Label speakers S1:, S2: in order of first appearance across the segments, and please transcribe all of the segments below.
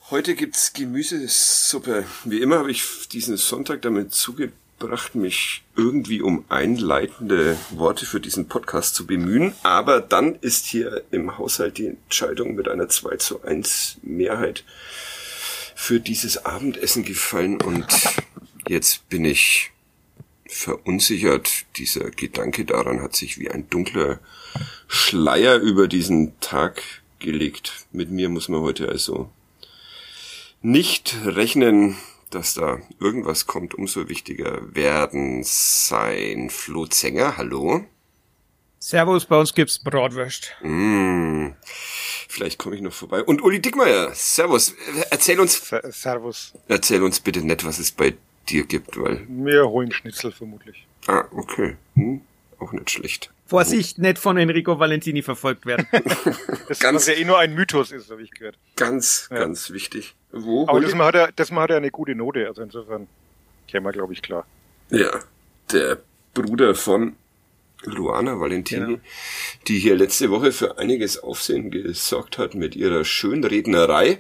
S1: Heute gibt's Gemüsesuppe. Wie immer habe ich diesen Sonntag damit zugebracht, mich irgendwie um einleitende Worte für diesen Podcast zu bemühen. Aber dann ist hier im Haushalt die Entscheidung mit einer 2:1 Mehrheit für dieses Abendessen gefallen. Und jetzt bin ich verunsichert. Dieser Gedanke daran hat sich wie ein dunkler Schleier über diesen Tag gelegt. Mit mir muss man heute also nicht rechnen, dass da irgendwas kommt. Umso wichtiger werden sein Flo Zenger. Hallo.
S2: Servus, bei uns gibt's Bratwurst.
S1: Vielleicht komme ich noch vorbei. Und Uli Dickmeyer. Servus.
S3: Servus.
S1: Erzähl uns bitte nicht, was es bei dir gibt, weil...
S3: Wir holen Schnitzel vermutlich.
S1: Ah, okay. Auch nicht schlecht.
S2: Vorsicht, nicht von Enrico Valentini verfolgt werden.
S3: Das was ja eh nur ein Mythos ist, habe ich gehört.
S1: Ganz wichtig. Wo?
S3: Aber das hat er eine gute Note, also insofern käme er, glaube ich, klar.
S1: Ja, der Bruder von Luana Valentini, die hier letzte Woche für einiges Aufsehen gesorgt hat mit ihrer Schönrednerei,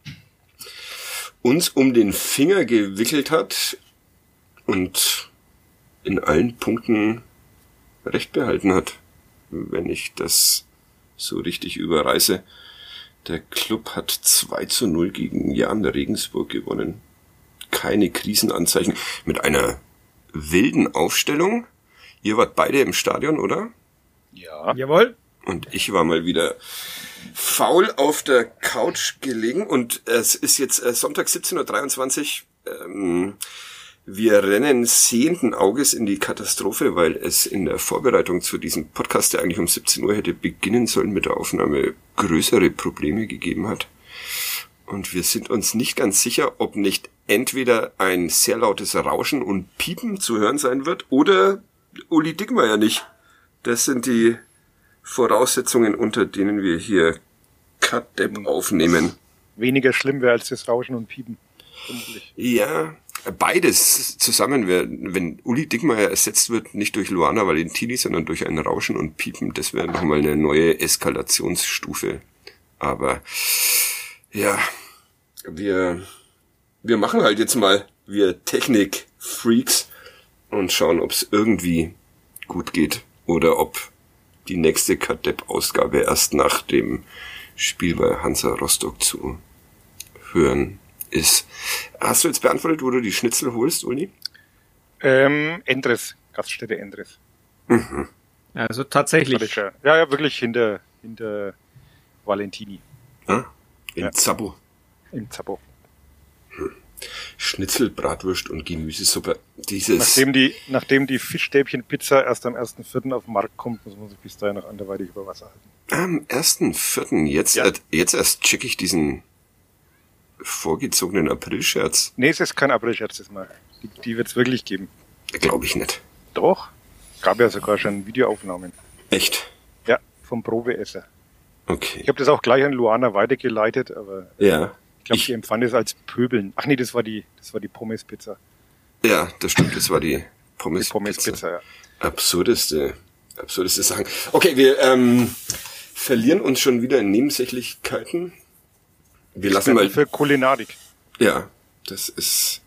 S1: uns um den Finger gewickelt hat und in allen Punkten Recht behalten hat, wenn ich das so richtig überreiße. Der Club hat 2:0 gegen Jan Regensburg gewonnen. Keine Krisenanzeichen. Mit einer wilden Aufstellung. Ihr wart beide im Stadion, oder?
S3: Ja.
S2: Jawohl.
S1: Und ich war mal wieder faul auf der Couch gelegen. Und es ist jetzt Sonntag 17:23 Uhr. Wir rennen sehenden Auges in die Katastrophe, weil es in der Vorbereitung zu diesem Podcast, der eigentlich um 17 Uhr hätte beginnen sollen mit der Aufnahme, größere Probleme gegeben hat. Und wir sind uns nicht ganz sicher, ob nicht entweder ein sehr lautes Rauschen und Piepen zu hören sein wird oder Uli Dickmeyer nicht. Das sind die Voraussetzungen, unter denen wir hier Cut-Depp aufnehmen.
S3: Weniger schlimm wäre als das Rauschen und Piepen. Vermutlich.
S1: Ja, beides zusammen, wenn Uli Dickmeyer ersetzt wird, nicht durch Luana Valentini, sondern durch ein Rauschen und Piepen, das wäre nochmal eine neue Eskalationsstufe. Aber ja, wir machen halt jetzt mal, wir Technik-Freaks, und schauen, ob es irgendwie gut geht oder ob die nächste Cut-Depp-Ausgabe erst nach dem Spiel bei Hansa Rostock zu hören ist. Hast du jetzt beantwortet, wo du die Schnitzel holst, Uli?
S3: Endres, Gaststätte Endres.
S1: Mhm.
S2: Also tatsächlich.
S3: Ja, wirklich hinter Valentini.
S1: Ah, in Zappo.
S3: Im Zappo.
S1: Schnitzel, Bratwurst und Gemüsesuppe.
S3: Nachdem die Fischstäbchenpizza erst am 1.4. auf den Markt kommt, muss man sich bis dahin noch anderweitig über Wasser halten.
S1: Am 1.4. Jetzt erst check ich diesen vorgezogenen Aprilscherz.
S3: Nee, es ist kein Aprilscherz diesmal. Die wird's wirklich geben.
S1: Glaube ich nicht.
S3: Doch. Gab ja sogar schon Videoaufnahmen.
S1: Echt?
S3: Ja, vom Probeesser.
S1: Okay.
S3: Ich habe das auch gleich an Luana weitergeleitet, aber
S1: ja.
S3: Ich glaube, die empfand es als Pöbeln. Ach nee, das war die Pommes-Pizza.
S1: Ja, das stimmt, das war die Pommes-Pizza.
S3: Die Pommes-Pizza, ja.
S1: Absurdeste Sachen. Okay, wir verlieren uns schon wieder in Nebensächlichkeiten. Wir lassen mal
S3: für Kulinarik.
S1: Ja, das ist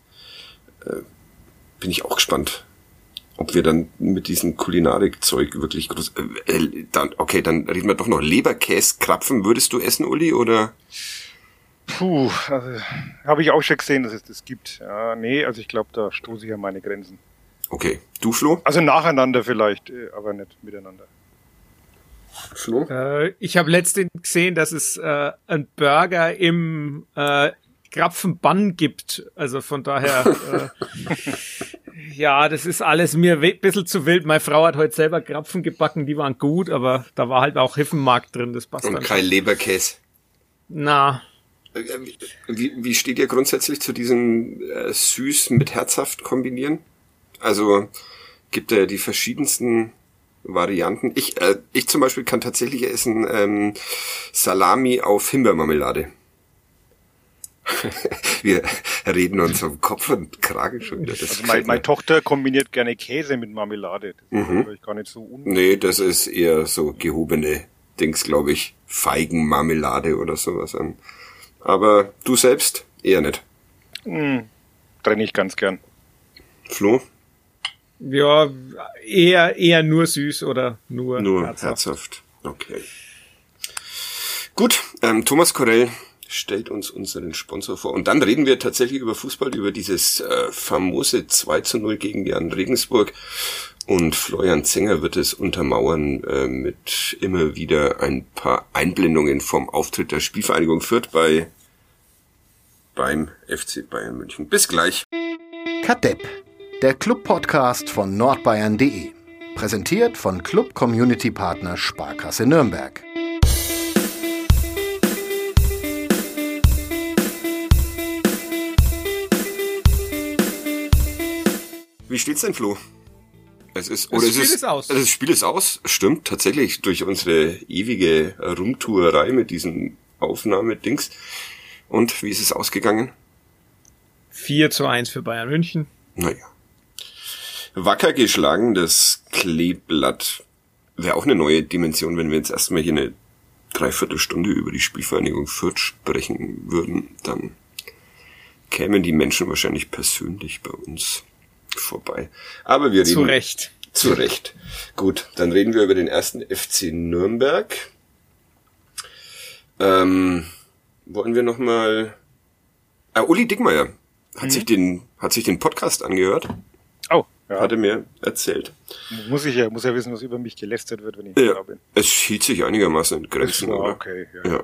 S1: bin ich auch gespannt, ob wir dann mit diesem Kulinarik-Zeug wirklich groß dann reden wir doch noch Leberkäse-Krapfen. Würdest du essen, Uli, oder?
S3: Puh, also, habe ich auch schon gesehen, dass es das gibt. Ja, nee, also ich glaube, da stoße ich an meine Grenzen.
S1: Okay, du, Flo?
S3: Also nacheinander vielleicht, aber nicht miteinander.
S1: Flo?
S2: Ich habe letztens gesehen, dass es einen Burger im Krapfenbann gibt. Also von daher, ja, das ist alles mir ein bisschen zu wild. Meine Frau hat heute selber Krapfen gebacken, die waren gut, aber da war halt auch Hiffenmark drin, das passt dann.
S1: Und kein Leberkäse.
S2: Na.
S1: Wie steht ihr grundsätzlich zu diesem süß mit herzhaft kombinieren? Also gibt ja die verschiedensten Varianten. Ich zum Beispiel kann tatsächlich essen Salami auf Himbeermarmelade. Wir reden uns um Kopf und Kragen schon wieder. Das
S3: also meine Tochter kombiniert gerne Käse mit Marmelade. Das ist natürlich gar nicht so
S1: Nee, das ist eher so gehobene Dings, glaube ich. Feigenmarmelade oder sowas an Aber du selbst eher nicht.
S3: Trenne ich ganz gern.
S1: Flo?
S2: Ja, eher nur süß oder nur
S1: herzhaft. Okay. Gut, Thomas Korell stellt uns unseren Sponsor vor. Und dann reden wir tatsächlich über Fußball, über dieses famose 2:0 gegen Jan Regensburg. Und Florian Zenger wird es untermauern mit immer wieder ein paar Einblendungen vom Auftritt der Spielvereinigung Fürth beim FC Bayern München. Bis gleich.
S4: Kadepp, der Club-Podcast von nordbayern.de. Präsentiert von Club-Community-Partner Sparkasse Nürnberg.
S1: Wie steht's denn, Flo? Das Spiel ist aus. Stimmt, tatsächlich, durch unsere ewige Rumtuerei mit diesen Aufnahmedings. Und wie ist es ausgegangen?
S2: 4:1 für Bayern München.
S1: Naja. Wacker geschlagen, das Kleeblatt. Wäre auch eine neue Dimension, wenn wir jetzt erstmal hier eine Dreiviertelstunde über die Spielvereinigung Fürth sprechen würden. Dann kämen die Menschen wahrscheinlich persönlich bei uns vorbei. Aber wir reden... Zu Recht. Gut, dann reden wir über den ersten FC Nürnberg. Wollen wir nochmal... Uli Dickmeyer hat sich den Podcast angehört.
S3: Oh, ja.
S1: Hat er mir erzählt.
S3: Muss ja wissen, was über mich gelästert wird, wenn ich da bin.
S1: Es hielt sich einigermaßen in Grenzen.
S3: Okay, ja.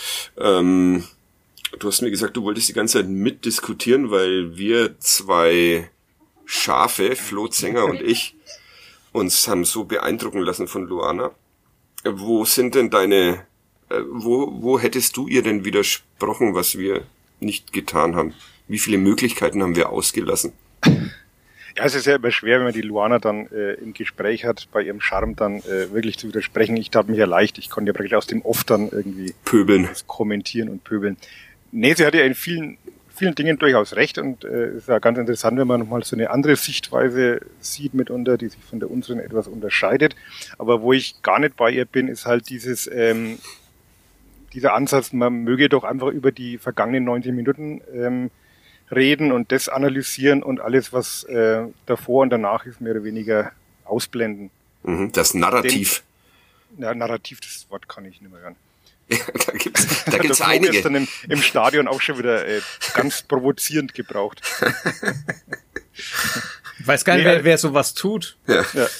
S1: Du hast mir gesagt, du wolltest die ganze Zeit mitdiskutieren, weil wir zwei Schafe, Flo Zenger und ich, uns haben so beeindrucken lassen von Luana. Wo sind denn wo hättest du ihr denn widersprochen, was wir nicht getan haben? Wie viele Möglichkeiten haben wir ausgelassen?
S3: Ja, es ist ja immer schwer, wenn man die Luana dann im Gespräch hat, bei ihrem Charme dann wirklich zu widersprechen. Ich tat mich ja leicht, ich konnte ja praktisch aus dem Off dann irgendwie
S1: pöbeln,
S3: kommentieren und pöbeln. Nee, sie hat ja in vielen Dingen durchaus recht und ist ja ganz interessant, wenn man nochmal so eine andere Sichtweise sieht mitunter, die sich von der unseren etwas unterscheidet. Aber wo ich gar nicht bei ihr bin, ist halt dieser Ansatz, man möge doch einfach über die vergangenen 90 Minuten reden und das analysieren und alles, was davor und danach ist, mehr oder weniger ausblenden.
S1: Das Narrativ.
S3: Narrativ, das Wort kann ich nicht mehr hören.
S1: Ja, da gibt's einige.
S3: Ist dann im Stadion auch schon wieder ganz provozierend gebraucht.
S2: Ich weiß gar nicht, wer sowas tut.
S1: Ja.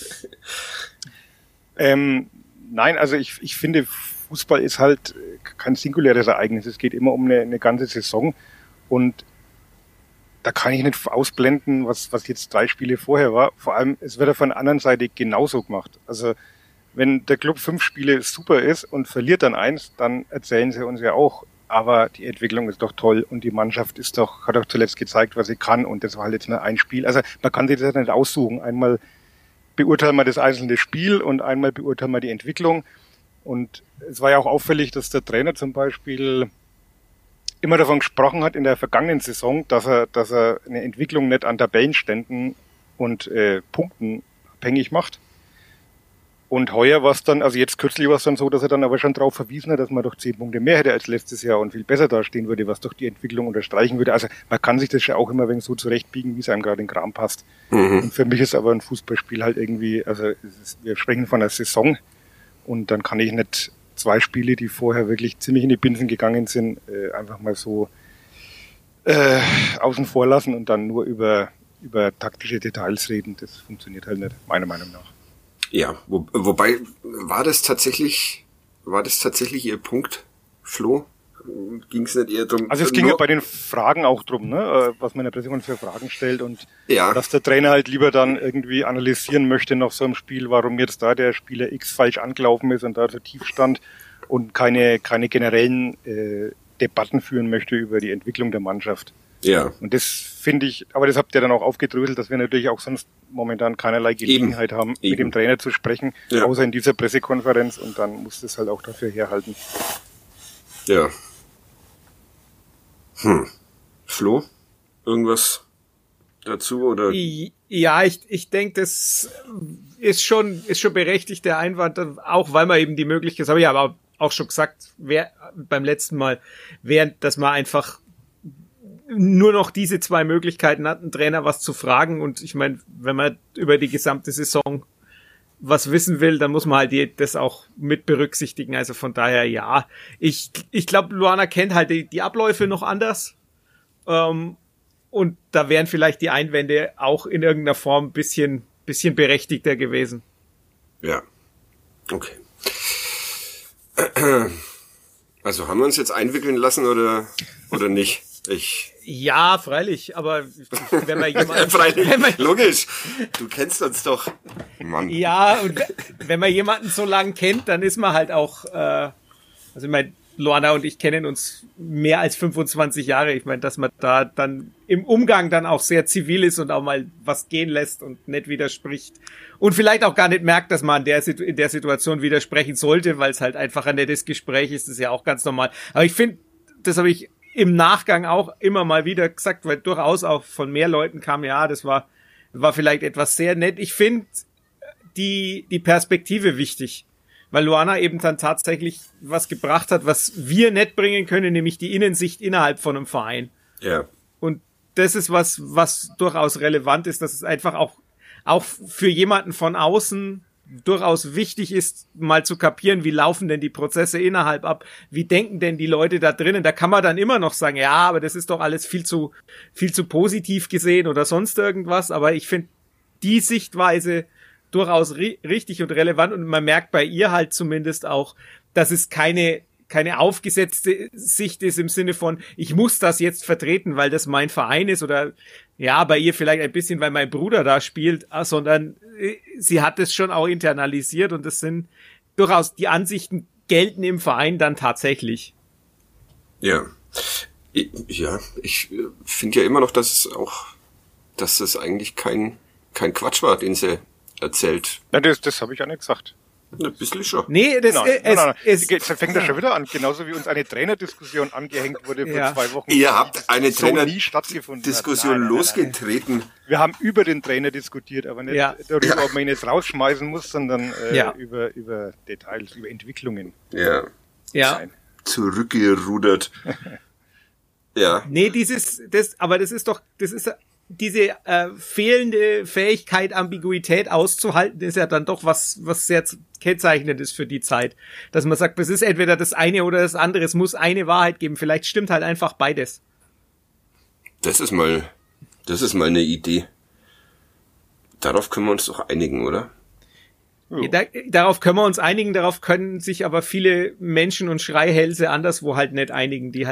S3: Nein, also ich finde, Fußball ist halt kein singuläres Ereignis. Es geht immer um eine ganze Saison und da kann ich nicht ausblenden, was jetzt 3 Spiele vorher war. Vor allem, es wird ja von der anderen Seite genauso gemacht. Also wenn der Club 5 Spiele super ist und verliert dann 1, dann erzählen sie uns ja auch, aber die Entwicklung ist doch toll und die Mannschaft hat doch zuletzt gezeigt, was sie kann und das war halt jetzt nur ein Spiel. Also man kann sich das nicht aussuchen. Einmal beurteilen wir das einzelne Spiel und einmal beurteilen wir die Entwicklung. Und es war ja auch auffällig, dass der Trainer zum Beispiel immer davon gesprochen hat in der vergangenen Saison, dass er eine Entwicklung nicht an Tabellenständen und Punkten abhängig macht. Und heuer war es dann, also jetzt kürzlich war es dann so, dass er dann aber schon darauf verwiesen hat, dass man doch 10 Punkte mehr hätte als letztes Jahr und viel besser dastehen würde, was doch die Entwicklung unterstreichen würde. Also man kann sich das ja auch immer so zurechtbiegen, wie es einem gerade in den Kram passt. Und für mich ist aber ein Fußballspiel halt irgendwie, also wir sprechen von einer Saison und dann kann ich nicht 2 Spiele, die vorher wirklich ziemlich in die Binsen gegangen sind, einfach mal so außen vor lassen und dann nur über taktische Details reden. Das funktioniert halt nicht, meiner Meinung nach.
S1: Ja, wobei, war das tatsächlich Ihr Punkt, Flo? Ging es nicht eher drum?
S3: Also es ging ja bei den Fragen auch drum, ne, was man in der Pressekonferenz für Fragen stellt und dass der Trainer halt lieber dann irgendwie analysieren möchte nach so einem Spiel, warum jetzt da der Spieler X falsch angelaufen ist und da so tief stand und keine generellen Debatten führen möchte über die Entwicklung der Mannschaft.
S1: Ja.
S3: Und das finde ich, aber das habt ihr dann auch aufgedröselt, dass wir natürlich auch sonst momentan keinerlei Gelegenheit haben, mit dem Trainer zu sprechen, außer in dieser Pressekonferenz und dann muss das halt auch dafür herhalten.
S1: Ja. Flo? Irgendwas dazu oder?
S2: Ja, ich denke, das ist schon berechtigt, der Einwand, auch weil man eben die Möglichkeit hat, aber auch schon gesagt, beim letzten Mal, dass man einfach nur noch diese 2 Möglichkeiten hat, einen Trainer was zu fragen. Und ich meine, wenn man über die gesamte Saison was wissen will, dann muss man halt das auch mit berücksichtigen. Also von daher, ja. Ich glaube, Luana kennt halt die Abläufe noch anders. Und da wären vielleicht die Einwände auch in irgendeiner Form ein bisschen berechtigter gewesen.
S1: Ja. Okay. Also haben wir uns jetzt einwickeln lassen oder nicht?
S2: Ja, freilich, aber wenn man jemanden...
S1: freilich, logisch. Du kennst uns doch. Mann.
S2: Ja, und wenn man jemanden so lang kennt, dann ist man halt auch... also ich meine, Luana und ich kennen uns mehr als 25 Jahre. Ich meine, dass man da dann im Umgang dann auch sehr zivil ist und auch mal was gehen lässt und nicht widerspricht. Und vielleicht auch gar nicht merkt, dass man in der Situation widersprechen sollte, weil es halt einfach ein nettes Gespräch ist. Das ist ja auch ganz normal. Aber ich finde, das habe ich im Nachgang auch immer mal wieder gesagt, weil durchaus auch von mehr Leuten kam, ja, das war vielleicht etwas sehr nett. Ich finde die Perspektive wichtig, weil Luana eben dann tatsächlich was gebracht hat, was wir nicht bringen können, nämlich die Innensicht innerhalb von einem Verein.
S1: Ja.
S2: Und das ist was durchaus relevant ist, dass es einfach auch für jemanden von außen durchaus wichtig ist, mal zu kapieren, wie laufen denn die Prozesse innerhalb ab, wie denken denn die Leute da drinnen. Da kann man dann immer noch sagen, ja, aber das ist doch alles viel zu positiv gesehen oder sonst irgendwas. Aber ich finde die Sichtweise durchaus richtig und relevant und man merkt bei ihr halt zumindest auch, dass es keine aufgesetzte Sicht ist im Sinne von, ich muss das jetzt vertreten, weil das mein Verein ist oder ja, bei ihr vielleicht ein bisschen, weil mein Bruder da spielt, sondern sie hat es schon auch internalisiert und das sind durchaus, die Ansichten gelten im Verein dann tatsächlich.
S1: Ja. Ja, ich finde ja immer noch, dass das eigentlich kein Quatsch war, den sie erzählt.
S3: Ja, das habe ich ja nicht gesagt.
S1: Ein bisschen schon.
S2: Nee,
S3: nein. Jetzt fängt das schon wieder an, genauso wie uns eine Trainerdiskussion angehängt wurde vor 2 Wochen.
S1: Ihr habt eine
S3: Trainerdiskussion
S1: losgetreten.
S3: Wir haben über den Trainer diskutiert, aber nicht darüber, ob man ihn jetzt rausschmeißen muss, sondern über Details, über Entwicklungen.
S1: Ja. Zurückgerudert. Ja.
S2: Nee, das ist diese fehlende Fähigkeit, Ambiguität auszuhalten, ist ja dann doch was sehr kennzeichnend ist für die Zeit. Dass man sagt, es ist entweder das eine oder das andere, es muss eine Wahrheit geben. Vielleicht stimmt halt einfach beides.
S1: Das ist mal eine Idee. Darauf können wir uns doch einigen, oder?
S2: Darauf können wir uns einigen, darauf können sich aber viele Menschen und Schreihälse anderswo halt nicht einigen, die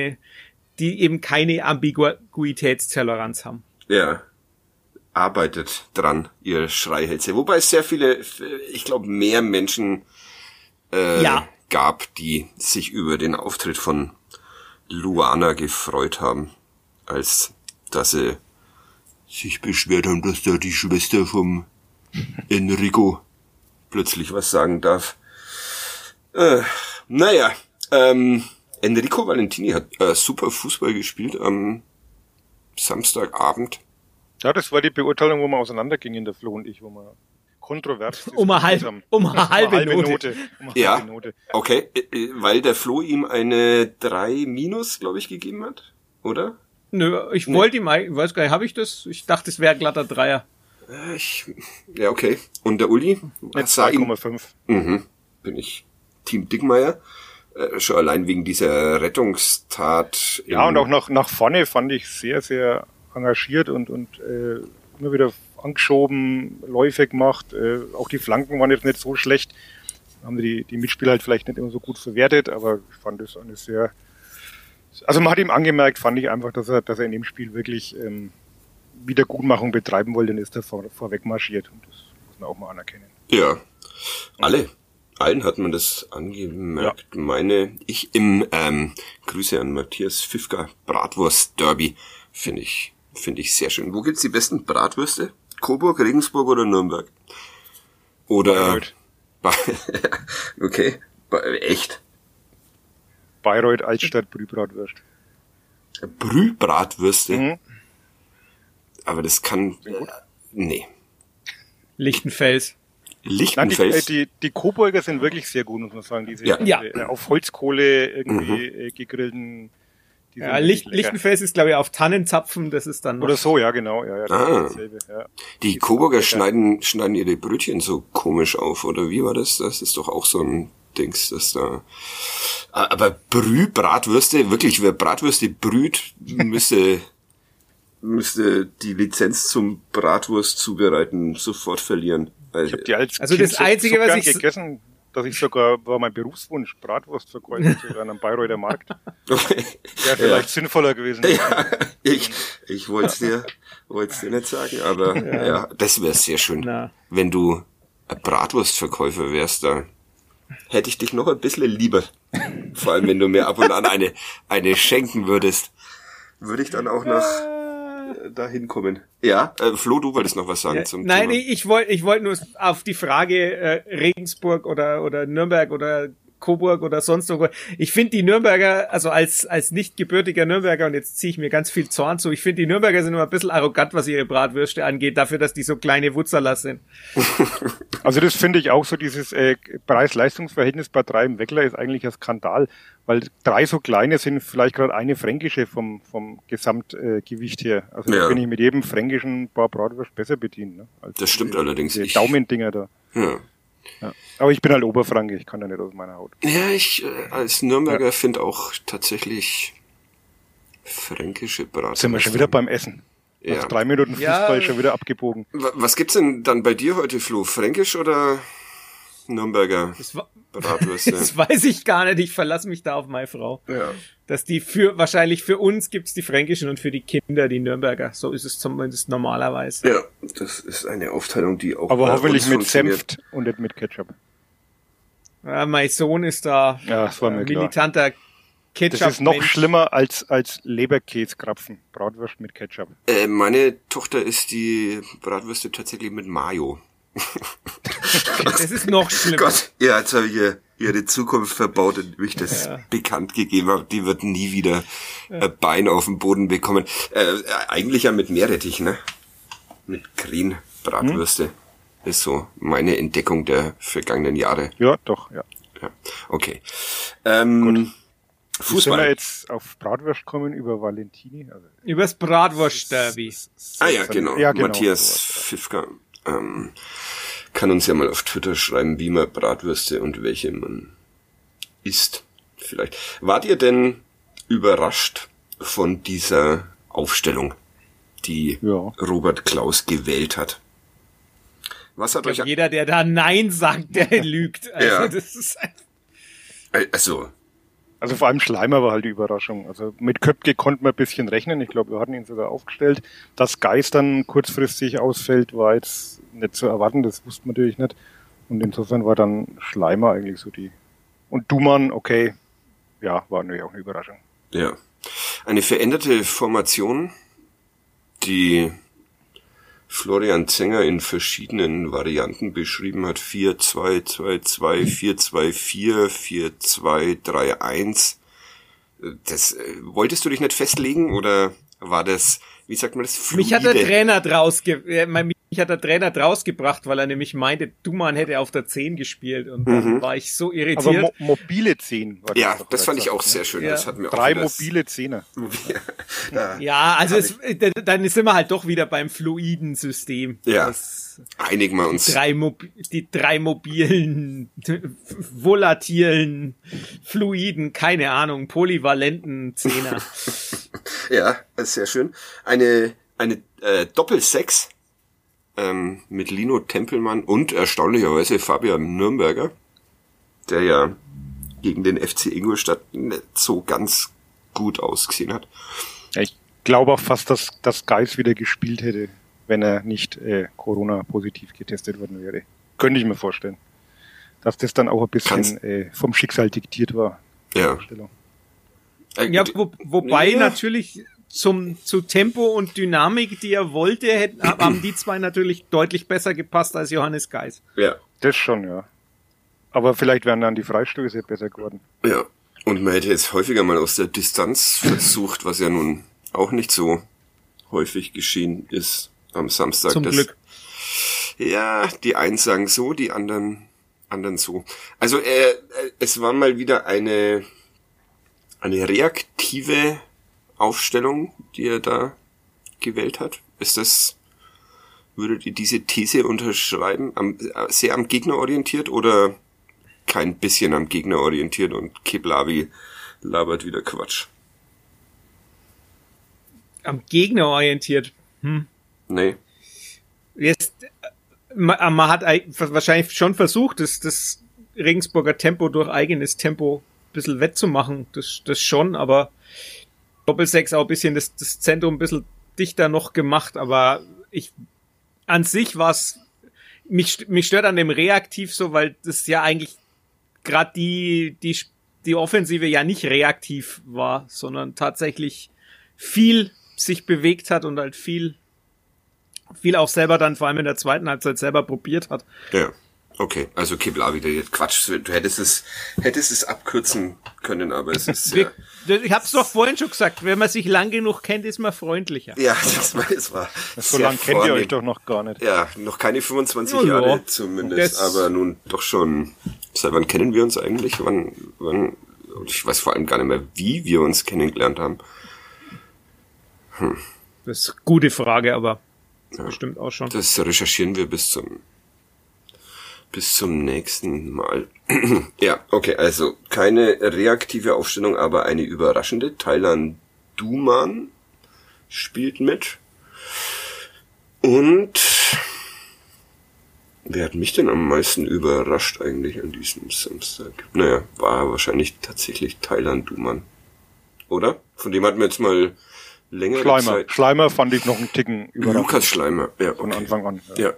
S2: eben keine Ambiguitätstoleranz haben.
S1: Ja. Arbeitet dran, ihr Schreihälse. Wobei es sehr viele, ich glaube, mehr Menschen gab, die sich über den Auftritt von Luana gefreut haben, als dass sie sich beschwert haben, dass da die Schwester vom Enrico plötzlich was sagen darf. Enrico Valentini hat super Fußball gespielt am Samstagabend.
S3: Ja, das war die Beurteilung, wo wir auseinandergingen, der Flo und ich, wo wir kontrovers
S2: um eine halbe Note.
S1: Note. Okay, weil der Flo ihm eine 3-, glaube ich, gegeben hat, oder?
S2: Nö, ich wollte ihm, ich weiß gar nicht, habe ich das? Ich dachte, es wäre ein glatter Dreier.
S1: Ja, okay. Und der Uli?
S3: 2,5.
S1: Bin ich Team Dickmeier. Schon allein wegen dieser Rettungstat.
S3: Ja, und auch nach vorne fand ich sehr, sehr engagiert und immer wieder angeschoben, Läufe gemacht. Auch die Flanken waren jetzt nicht so schlecht. Haben die Mitspieler halt vielleicht nicht immer so gut verwertet, aber ich fand das eine sehr... Also man hat ihm angemerkt, fand ich einfach, dass er in dem Spiel wirklich Wiedergutmachung betreiben wollte und ist da vorweg marschiert. Und das muss man auch mal anerkennen.
S1: Ja, allen hat man das angemerkt. Ja. Meine ich im Grüße an Matthias Pfiffka Bratwurst Derby finde ich sehr schön. Wo gibt's die besten Bratwürste? Coburg, Regensburg oder Nürnberg? Oder okay, echt?
S3: Bayreuth, Altstadt, Brühbratwürst.
S1: Brühbratwürste? Mhm. Aber das kann nee.
S2: Lichtenfels.
S1: Lichtenfels.
S3: Nein, die Coburger sind wirklich sehr gut, muss man sagen. Diese auf Holzkohle irgendwie gegrillten.
S2: Ja, Lichtenfels ist, glaube ich, auf Tannenzapfen, das ist dann noch.
S3: Oder so, ja, genau. Ja, das ist dasselbe, ja.
S1: Die Coburger schneiden ihre Brötchen so komisch auf, oder wie war das? Das ist doch auch so ein Dings, das da. Aber Bratwürste, wirklich, wer Bratwürste brüht, müsste die Lizenz zum Bratwurst zubereiten sofort verlieren.
S3: Ich habe die als
S2: also
S3: Kind
S2: das Einzige, was ich
S3: gegessen, dass ich sogar, war mein Berufswunsch, Bratwurstverkäufer zu werden am Bayreuther Markt.
S1: Okay.
S3: Wäre vielleicht sinnvoller gewesen.
S1: Ja, ich wollte es dir nicht sagen, aber ja das wäre sehr schön. Wenn du ein Bratwurstverkäufer wärst, da hätte ich dich noch ein bisschen lieber. Vor allem, wenn du mir ab und an eine schenken würdest. Würde ich dann auch noch dahin kommen. Ja, Flo, du wolltest noch was sagen zum Thema.
S2: Nein, ich wollte nur auf die Frage Regensburg oder Nürnberg oder Coburg oder sonst wo. Ich finde die Nürnberger, also als nicht gebürtiger Nürnberger, und jetzt ziehe ich mir ganz viel Zorn zu, ich finde die Nürnberger sind immer ein bisschen arrogant, was ihre Bratwürste angeht, dafür, dass die so kleine Wutzalas sind.
S3: Also das finde ich auch so, dieses Preis-Leistungs-Verhältnis bei 3 im Weckler ist eigentlich ein Skandal, weil 3 so kleine sind vielleicht gerade eine fränkische vom Gesamtgewicht her. Also da bin ich mit jedem fränkischen paar Bratwurst besser bedient. Ne? Als
S1: das stimmt allerdings.
S3: Die Daumendinger da.
S1: Ja.
S3: Ja. Aber ich bin halt Oberfranke, ich kann ja nicht aus meiner Haut.
S1: Ja, ich als Nürnberger finde auch tatsächlich fränkische Bratwurst.
S3: Sind wir schon wieder beim Essen.
S1: Ja.
S3: Nach 3 Minuten Fußball schon wieder abgebogen.
S1: Was gibt's denn dann bei dir heute, Flo? Fränkisch oder Nürnberger Bratwürste?
S2: Das weiß ich gar nicht, ich verlasse mich da auf meine Frau.
S1: Ja.
S2: Dass die wahrscheinlich für uns gibt's die fränkischen und für die Kinder die Nürnberger. So ist es zumindest normalerweise.
S1: Ja, das ist eine Aufteilung, die auch
S3: aber hoffentlich mit Senf und nicht mit Ketchup.
S2: Ja, mein Sohn ist da
S3: das war mir
S2: militanter Ketchup.
S3: Das ist noch schlimmer als Leberkäskrapfen. Bratwurst mit Ketchup.
S1: Meine Tochter isst die Bratwürste tatsächlich mit Mayo.
S2: Das ist noch schlimmer.
S1: Gott, ja, jetzt habe ich ihre Zukunft verbaut, indem ich das bekannt gegeben habe. Die wird nie wieder ein Bein auf den Boden bekommen. Eigentlich ja mit Meerrettich, ne? Mit Green-Bratwürste. Ist so meine Entdeckung der vergangenen Jahre.
S3: Ja, doch, ja.
S1: Okay.
S3: Gut.
S1: Fußball.
S3: Sind wir jetzt auf Bratwurst kommen über Valentini? Also
S2: übers Bratwurst-Derby.
S1: Genau.
S3: Ja, genau.
S1: Matthias Pfiffka kann uns ja mal auf Twitter schreiben, wie man Bratwürste und welche man isst. Vielleicht. Wart ihr denn überrascht von dieser Aufstellung, die Robert Klaus gewählt hat? Was hat euch...
S2: Jeder, der da Nein sagt, der lügt. Also, das ist
S3: Also vor allem Schleimer war halt die Überraschung. Also mit Köpke konnten wir ein bisschen rechnen. Ich glaube, wir hatten ihn sogar aufgestellt. Dass Geis dann kurzfristig ausfällt, war jetzt nicht zu erwarten. Das wusste man natürlich nicht. Und insofern war dann Schleimer eigentlich so die... Und Dumann, okay, ja, war natürlich auch eine Überraschung.
S1: Ja. Eine veränderte Formation, die Florian Zenger in verschiedenen Varianten beschrieben hat. 4-2-2-2, 4-2-4, 4-2-3-1. Das wolltest du dich nicht festlegen oder war das, wie sagt man das, fluide?
S2: Mich hat der Trainer rausgebracht, weil er nämlich meinte, Dumann hätte auf der 10 gespielt und dann war ich so irritiert.
S3: Aber mobile 10.
S1: Ja, das fand ich auch sehr schön. Ja. Das hat mir
S3: 3 mobile 10er.
S2: Ja, also dann sind wir halt doch wieder beim fluiden System.
S1: Ja, einigen wir uns.
S2: Die drei mobilen, volatilen, fluiden, keine Ahnung, polyvalenten 10er.
S1: Ja, sehr schön. Eine Doppel-6 mit Lino Tempelmann und erstaunlicherweise Fabian Nürnberger, der ja gegen den FC Ingolstadt nicht so ganz gut ausgesehen hat.
S3: Ja, ich glaube auch fast, dass Geis wieder gespielt hätte, wenn er nicht Corona-positiv getestet worden wäre. Könnte ich mir vorstellen. Dass das dann auch ein bisschen vom Schicksal diktiert war.
S1: Ja.
S2: Ja, wobei natürlich zu Tempo und Dynamik, die er wollte, haben die zwei natürlich deutlich besser gepasst als Johannes Geis.
S1: Ja.
S3: Das schon, ja. Aber vielleicht wären dann die Freistöße besser geworden.
S1: Ja. Und man hätte jetzt häufiger mal aus der Distanz versucht, was ja nun auch nicht so häufig geschehen ist am Samstag.
S2: Zum Glück.
S1: Ja, die einen sagen so, die anderen so. Also es war mal wieder eine reaktive Aufstellung, die er da gewählt hat. Würdet ihr diese These unterschreiben? Sehr am Gegner orientiert oder kein bisschen am Gegner orientiert und Keblavi labert wieder Quatsch?
S2: Am Gegner orientiert.
S1: Nee.
S2: Man hat wahrscheinlich schon versucht, das Regensburger Tempo durch eigenes Tempo ein bisschen wettzumachen. Das schon, aber Doppelsechs auch ein bisschen das Zentrum ein bisschen dichter noch gemacht, aber an sich war es, mich stört an dem Reaktiv so, weil das ja eigentlich gerade die Offensive ja nicht reaktiv war, sondern tatsächlich viel sich bewegt hat und halt viel auch selber dann vor allem in der zweiten Halbzeit selber probiert hat.
S1: Ja, okay. Also Keblavi, der jetzt Quatsch. Du hättest es abkürzen können, aber es ist ja...
S2: Ich hab's doch vorhin schon gesagt, wenn man sich lang genug kennt, ist man freundlicher.
S1: Ja, das war
S3: so lange kennt ihr euch doch noch gar nicht.
S1: Ja, noch keine 25 Jahre zumindest, aber nun doch schon. Seit wann kennen wir uns eigentlich? Wann? Ich weiß vor allem gar nicht mehr, wie wir uns kennengelernt haben.
S2: Das ist eine gute Frage, aber bestimmt auch schon.
S1: Das recherchieren wir bis zum nächsten Mal. Ja, okay, also keine reaktive Aufstellung, aber eine überraschende. Taylan Duman spielt mit. Und wer hat mich denn am meisten überrascht eigentlich an diesem Samstag? Naja, war wahrscheinlich tatsächlich Taylan Duman. Oder? Von dem hatten wir jetzt mal längere Zeit.
S3: Schleimer fand ich noch einen Ticken überraschend.
S1: Lukas Schleimer, ja. Okay.
S3: Von Anfang an.
S1: Ja.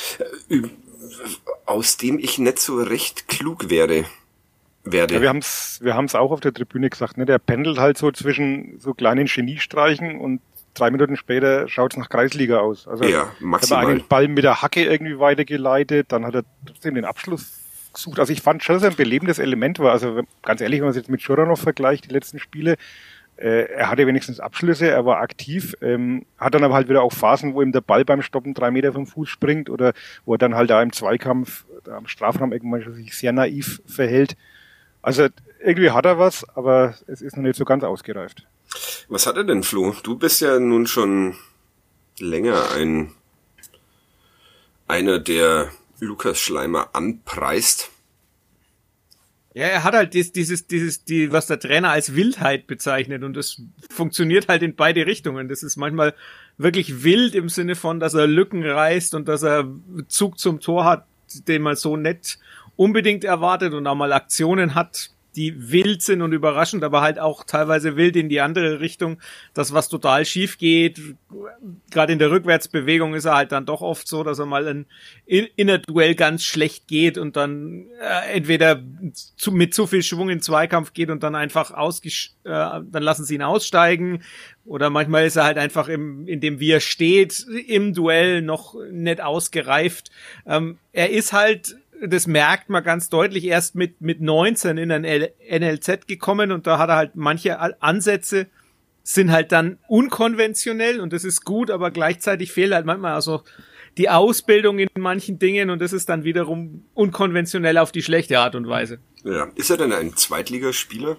S1: Aus dem ich nicht so recht klug werde.
S3: Ja, wir haben's auch auf der Tribüne gesagt, ne? Der pendelt halt so zwischen so kleinen Geniestreichen und 3 Minuten später schaut's nach Kreisliga aus. Also
S1: ja, maximal.
S3: Hat er einen Ball mit der Hacke irgendwie weitergeleitet, dann hat er trotzdem den Abschluss gesucht. Also ich fand schon, dass er ein belebendes Element war. Also ganz ehrlich, wenn man es jetzt mit Schuranov vergleicht, die letzten Spiele, er hatte wenigstens Abschlüsse, er war aktiv, hat dann aber halt wieder auch Phasen, wo ihm der Ball beim Stoppen 3 Meter vom Fuß springt oder wo er dann halt da im Zweikampf, da am Strafraum irgendwann sich sehr naiv verhält. Also irgendwie hat er was, aber es ist noch nicht so ganz ausgereift.
S1: Was hat er denn, Flo? Du bist ja nun schon länger einer, der Lukas Schleimer anpreist.
S2: Ja, er hat halt was der Trainer als Wildheit bezeichnet und das funktioniert halt in beide Richtungen. Das ist manchmal wirklich wild im Sinne von, dass er Lücken reißt und dass er Zug zum Tor hat, den man so nicht unbedingt erwartet und auch mal Aktionen hat, die wild sind und überraschend, aber halt auch teilweise wild in die andere Richtung, das was total schief geht. Gerade in der Rückwärtsbewegung ist er halt dann doch oft so, dass er mal ein Innerduell ganz schlecht geht und dann entweder mit zu viel Schwung in Zweikampf geht und dann einfach dann lassen sie ihn aussteigen, oder manchmal ist er halt einfach in dem, wie er steht, im Duell noch nicht ausgereift. Er ist halt, das merkt man ganz deutlich, erst mit 19 in ein NLZ gekommen und da hat er halt manche Ansätze sind halt dann unkonventionell und das ist gut, aber gleichzeitig fehlt halt manchmal also die Ausbildung in manchen Dingen und das ist dann wiederum unkonventionell auf die schlechte Art und Weise.
S1: Ja, ist er denn ein Zweitligaspieler?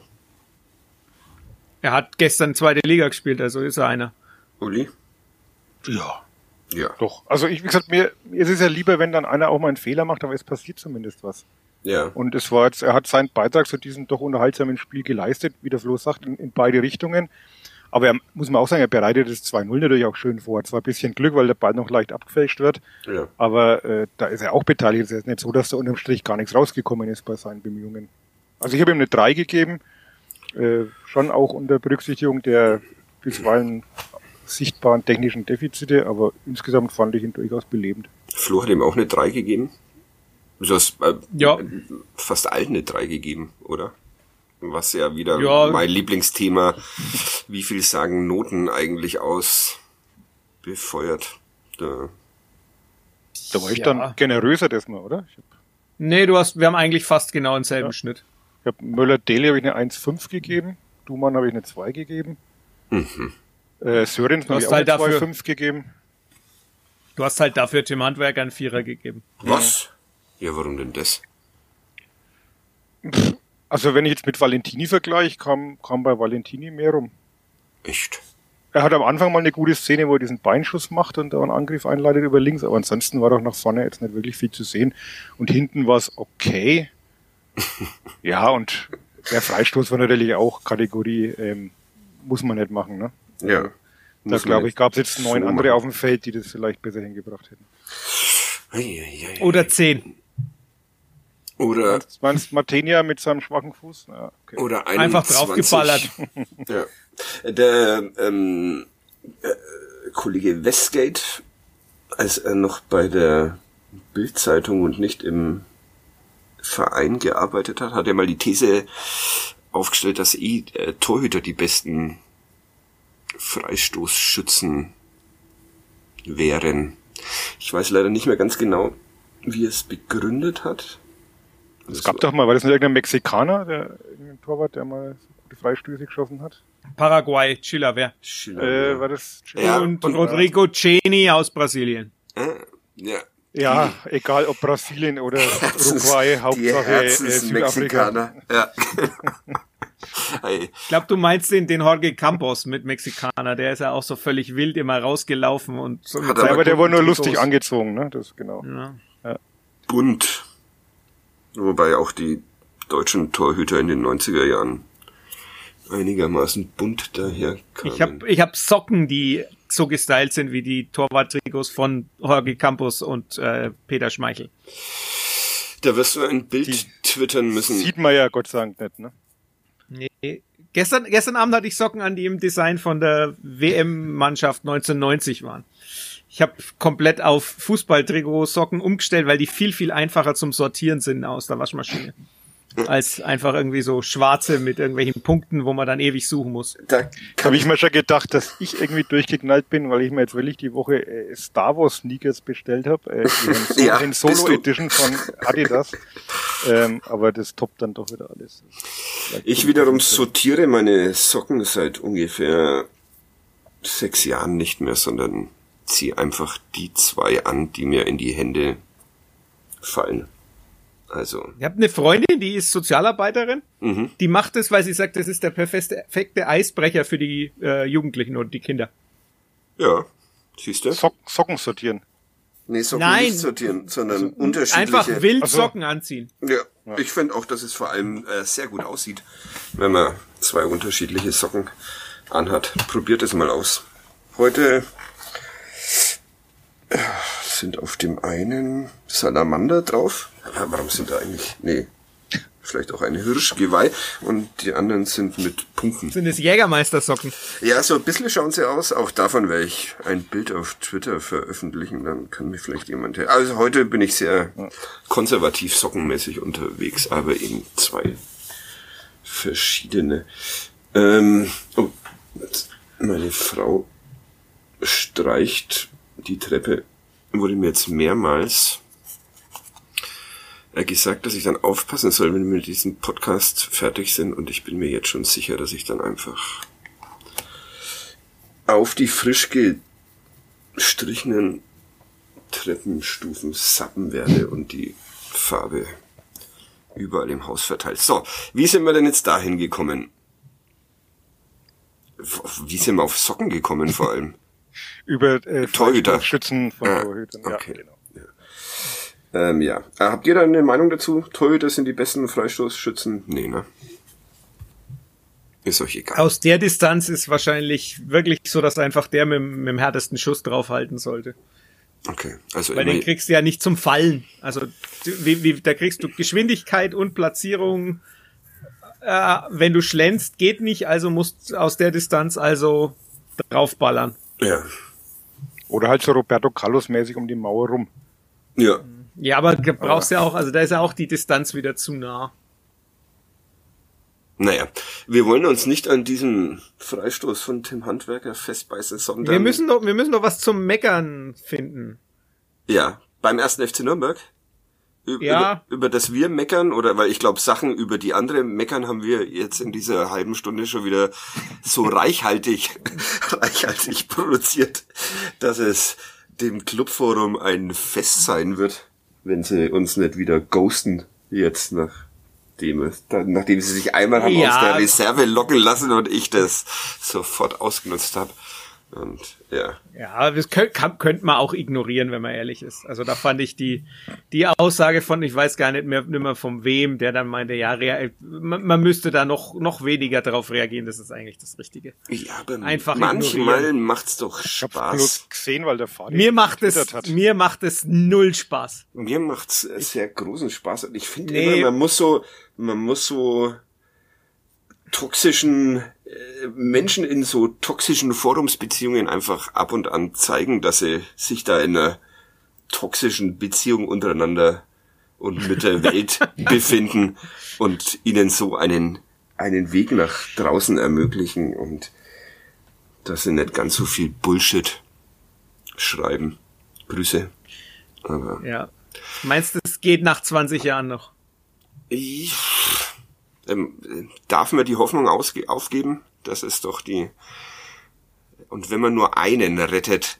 S2: Er hat gestern 2. Liga gespielt, also ist er einer.
S1: Uli?
S3: Ja, doch. Also wie gesagt, mir ist es ja lieber, wenn dann einer auch mal einen Fehler macht, aber es passiert zumindest was.
S1: Ja.
S3: Und es war jetzt, er hat seinen Beitrag zu diesem doch unterhaltsamen Spiel geleistet, wie der Flo sagt, in beide Richtungen. Aber muss man auch sagen, er bereitet das 2-0 natürlich auch schön vor. Zwar ein bisschen Glück, weil der Ball noch leicht abgefälscht wird, ja. Aber da ist er auch beteiligt. Es ist nicht so, dass da unterm Strich gar nichts rausgekommen ist bei seinen Bemühungen. Also ich habe ihm eine 3 gegeben, schon auch unter Berücksichtigung der bisweilen sichtbaren technischen Defizite, aber insgesamt fand ich ihn durchaus belebend.
S1: Flo hat ihm auch eine 3 gegeben. Du hast
S2: ja
S1: fast allen eine 3 gegeben, oder? Was ja wieder mein Lieblingsthema, wie viel sagen Noten eigentlich aus, befeuert. Da
S3: war ich dann generöser diesmal, oder?
S2: Nee, wir haben eigentlich fast genau denselben Schnitt.
S3: Ich habe Möller-Deli habe ich eine 1,5 gegeben, Duman habe ich eine 2 gegeben. Mhm. Sörens habe ich auch eine 2,5 gegeben.
S2: Du hast halt dafür Tim Handwerker einen Vierer gegeben.
S1: Was? Ja, warum denn das?
S3: Also wenn ich jetzt mit Valentini vergleiche, kam bei Valentini mehr rum.
S1: Echt?
S3: Er hat am Anfang mal eine gute Szene, wo er diesen Beinschuss macht und da einen Angriff einleitet über links, aber ansonsten war doch nach vorne jetzt nicht wirklich viel zu sehen. Und hinten war es okay. Ja, und der Freistoß war natürlich auch Kategorie, muss man nicht machen, ne?
S1: Ja.
S3: Da glaube ich, gab es jetzt 9 andere auf dem Feld, die das vielleicht besser hingebracht hätten.
S2: Oder 10.
S1: Oder
S3: Meinst Martinia mit seinem schwachen Fuß? Ja, okay.
S1: Oder
S2: Einfach draufgeballert.
S1: Ja. Der Kollege Westgate, als er noch bei der Bild-Zeitung und nicht im Verein gearbeitet hat, hat er mal die These aufgestellt, dass Torhüter die besten Freistoßschützen wären. Ich weiß leider nicht mehr ganz genau, wie er es begründet hat.
S3: Es gab doch mal, war das nicht irgendein Mexikaner, irgendein Torwart, der mal so gute Freistöße geschossen hat?
S2: Paraguay, Chilaver.
S3: War das?
S1: Ja,
S2: und Rodrigo Ceni aus Brasilien.
S1: Ja.
S3: Ja, egal ob Brasilien oder Uruguay, Hauptsache Südafrika.
S1: Ja. Hey.
S2: Ich glaube, du meinst den Jorge Campos mit Mexikaner. Der ist ja auch so völlig wild immer rausgelaufen und so.
S3: Ja, aber der war nur lustig angezogen, ne? Das genau.
S2: Ja.
S1: Bunt. Wobei auch die deutschen Torhüter in den 90er Jahren einigermaßen bunt daherkamen.
S2: Ich hab Socken, die so gestylt sind wie die Torwart-Trikots von Jorge Campos und Peter Schmeichel.
S1: Da wirst du ein Bild twittern müssen.
S3: Sieht man ja Gott sei Dank nicht, ne?
S2: Nee. Gestern Abend hatte ich Socken an, die im Design von der WM-Mannschaft 1990 waren. Ich habe komplett auf Fußball-Trikot-Socken umgestellt, weil die viel, viel einfacher zum Sortieren sind aus der Waschmaschine. Als einfach irgendwie so schwarze mit irgendwelchen Punkten, wo man dann ewig suchen muss.
S3: Da habe ich mir schon gedacht, dass ich irgendwie durchgeknallt bin, weil ich mir jetzt wirklich die Woche Star Wars Sneakers bestellt habe. Den Solo Edition von Adidas. Aber das toppt dann doch wieder alles.
S1: Ich wiederum sortiere meine Socken seit ungefähr 6 Jahren nicht mehr, sondern ziehe einfach die 2 an, die mir in die Hände fallen. Also.
S2: Ich habe eine Freundin, die ist Sozialarbeiterin. Die macht es, weil sie sagt, das ist der perfekte Eisbrecher für die Jugendlichen und die Kinder.
S1: Ja, siehst du?
S3: Socken sortieren.
S1: Nee, Socken nicht sortieren, sondern unterschiedliche.
S2: Einfach wild Socken anziehen.
S1: Ja, ich finde auch, dass es vor allem sehr gut aussieht, wenn man 2 unterschiedliche Socken anhat. Probiert es mal aus. Heute sind auf dem einen Salamander drauf. Warum sind da eigentlich? Nee, vielleicht auch ein Hirschgeweih und die anderen sind mit Punkten.
S2: Sind es Jägermeister-Socken?
S1: Ja, so ein bisschen schauen sie aus. Auch davon werde ich ein Bild auf Twitter veröffentlichen, dann kann mir vielleicht jemand her. Also heute bin ich sehr konservativ sockenmäßig unterwegs, aber eben 2 verschiedene. Meine Frau streicht die Treppe. Wurde mir jetzt mehrmals gesagt, dass ich dann aufpassen soll, wenn wir mit diesem Podcast fertig sind, und ich bin mir jetzt schon sicher, dass ich dann einfach auf die frisch gestrichenen Treppenstufen sappen werde und die Farbe überall im Haus verteilt. So, wie sind wir denn jetzt dahin gekommen? Wie sind wir auf Socken gekommen vor allem?
S3: Über
S1: Torhüter.
S3: Schützen von Torhütern. Ja,
S1: okay.
S3: Genau.
S1: Ja. Habt ihr da eine Meinung dazu? Torhüter sind die besten Freistoßschützen? Nee, ne? Ist euch egal.
S2: Aus der Distanz ist wahrscheinlich wirklich so, dass einfach der mit dem härtesten Schuss draufhalten sollte.
S1: Okay, also
S2: weil den kriegst du ja nicht zum Fallen. Also da kriegst du Geschwindigkeit und Platzierung. Wenn du schlänzt, geht nicht, also musst aus der Distanz also draufballern.
S1: Ja.
S3: Oder halt so Roberto Carlos mäßig um die Mauer rum.
S1: Ja.
S2: Ja, aber brauchst ja auch, also da ist ja auch die Distanz wieder zu nah.
S1: Naja, wir wollen uns nicht an diesem Freistoß von Tim Handwerker festbeißen, sondern...
S2: Wir müssen doch was zum Meckern finden.
S1: Ja, beim 1. FC Nürnberg? Über das wir meckern, oder weil ich glaube, Sachen, über die andere meckern, haben wir jetzt in dieser halben Stunde schon wieder so reichhaltig produziert, dass es dem Clubforum ein Fest sein wird, wenn sie uns nicht wieder ghosten jetzt nachdem sie sich einmal haben aus der Reserve locken lassen und ich das sofort ausgenutzt habe. Und ja.
S2: Ja, das könnte man auch ignorieren, wenn man ehrlich ist. Also da fand ich die Aussage von, ich weiß gar nicht mehr von wem, der dann meinte, ja, man müsste da noch weniger drauf reagieren, das ist eigentlich das Richtige.
S1: Ja, aber
S2: einfach
S1: manchmal macht's doch Spaß. Ich hab's
S3: bloß gesehen, weil der Fadi
S2: mir macht es null Spaß.
S1: Mir macht's sehr großen Spaß und ich finde immer, man muss so toxischen Menschen in so toxischen Forumsbeziehungen einfach ab und an zeigen, dass sie sich da in einer toxischen Beziehung untereinander und mit der Welt befinden und ihnen so einen Weg nach draußen ermöglichen und dass sie nicht ganz so viel Bullshit schreiben. Grüße. Aber
S2: ja. Meinst du, es geht nach 20 Jahren noch?
S1: Darf man die Hoffnung aufgeben? Das ist doch die... Und wenn man nur einen rettet...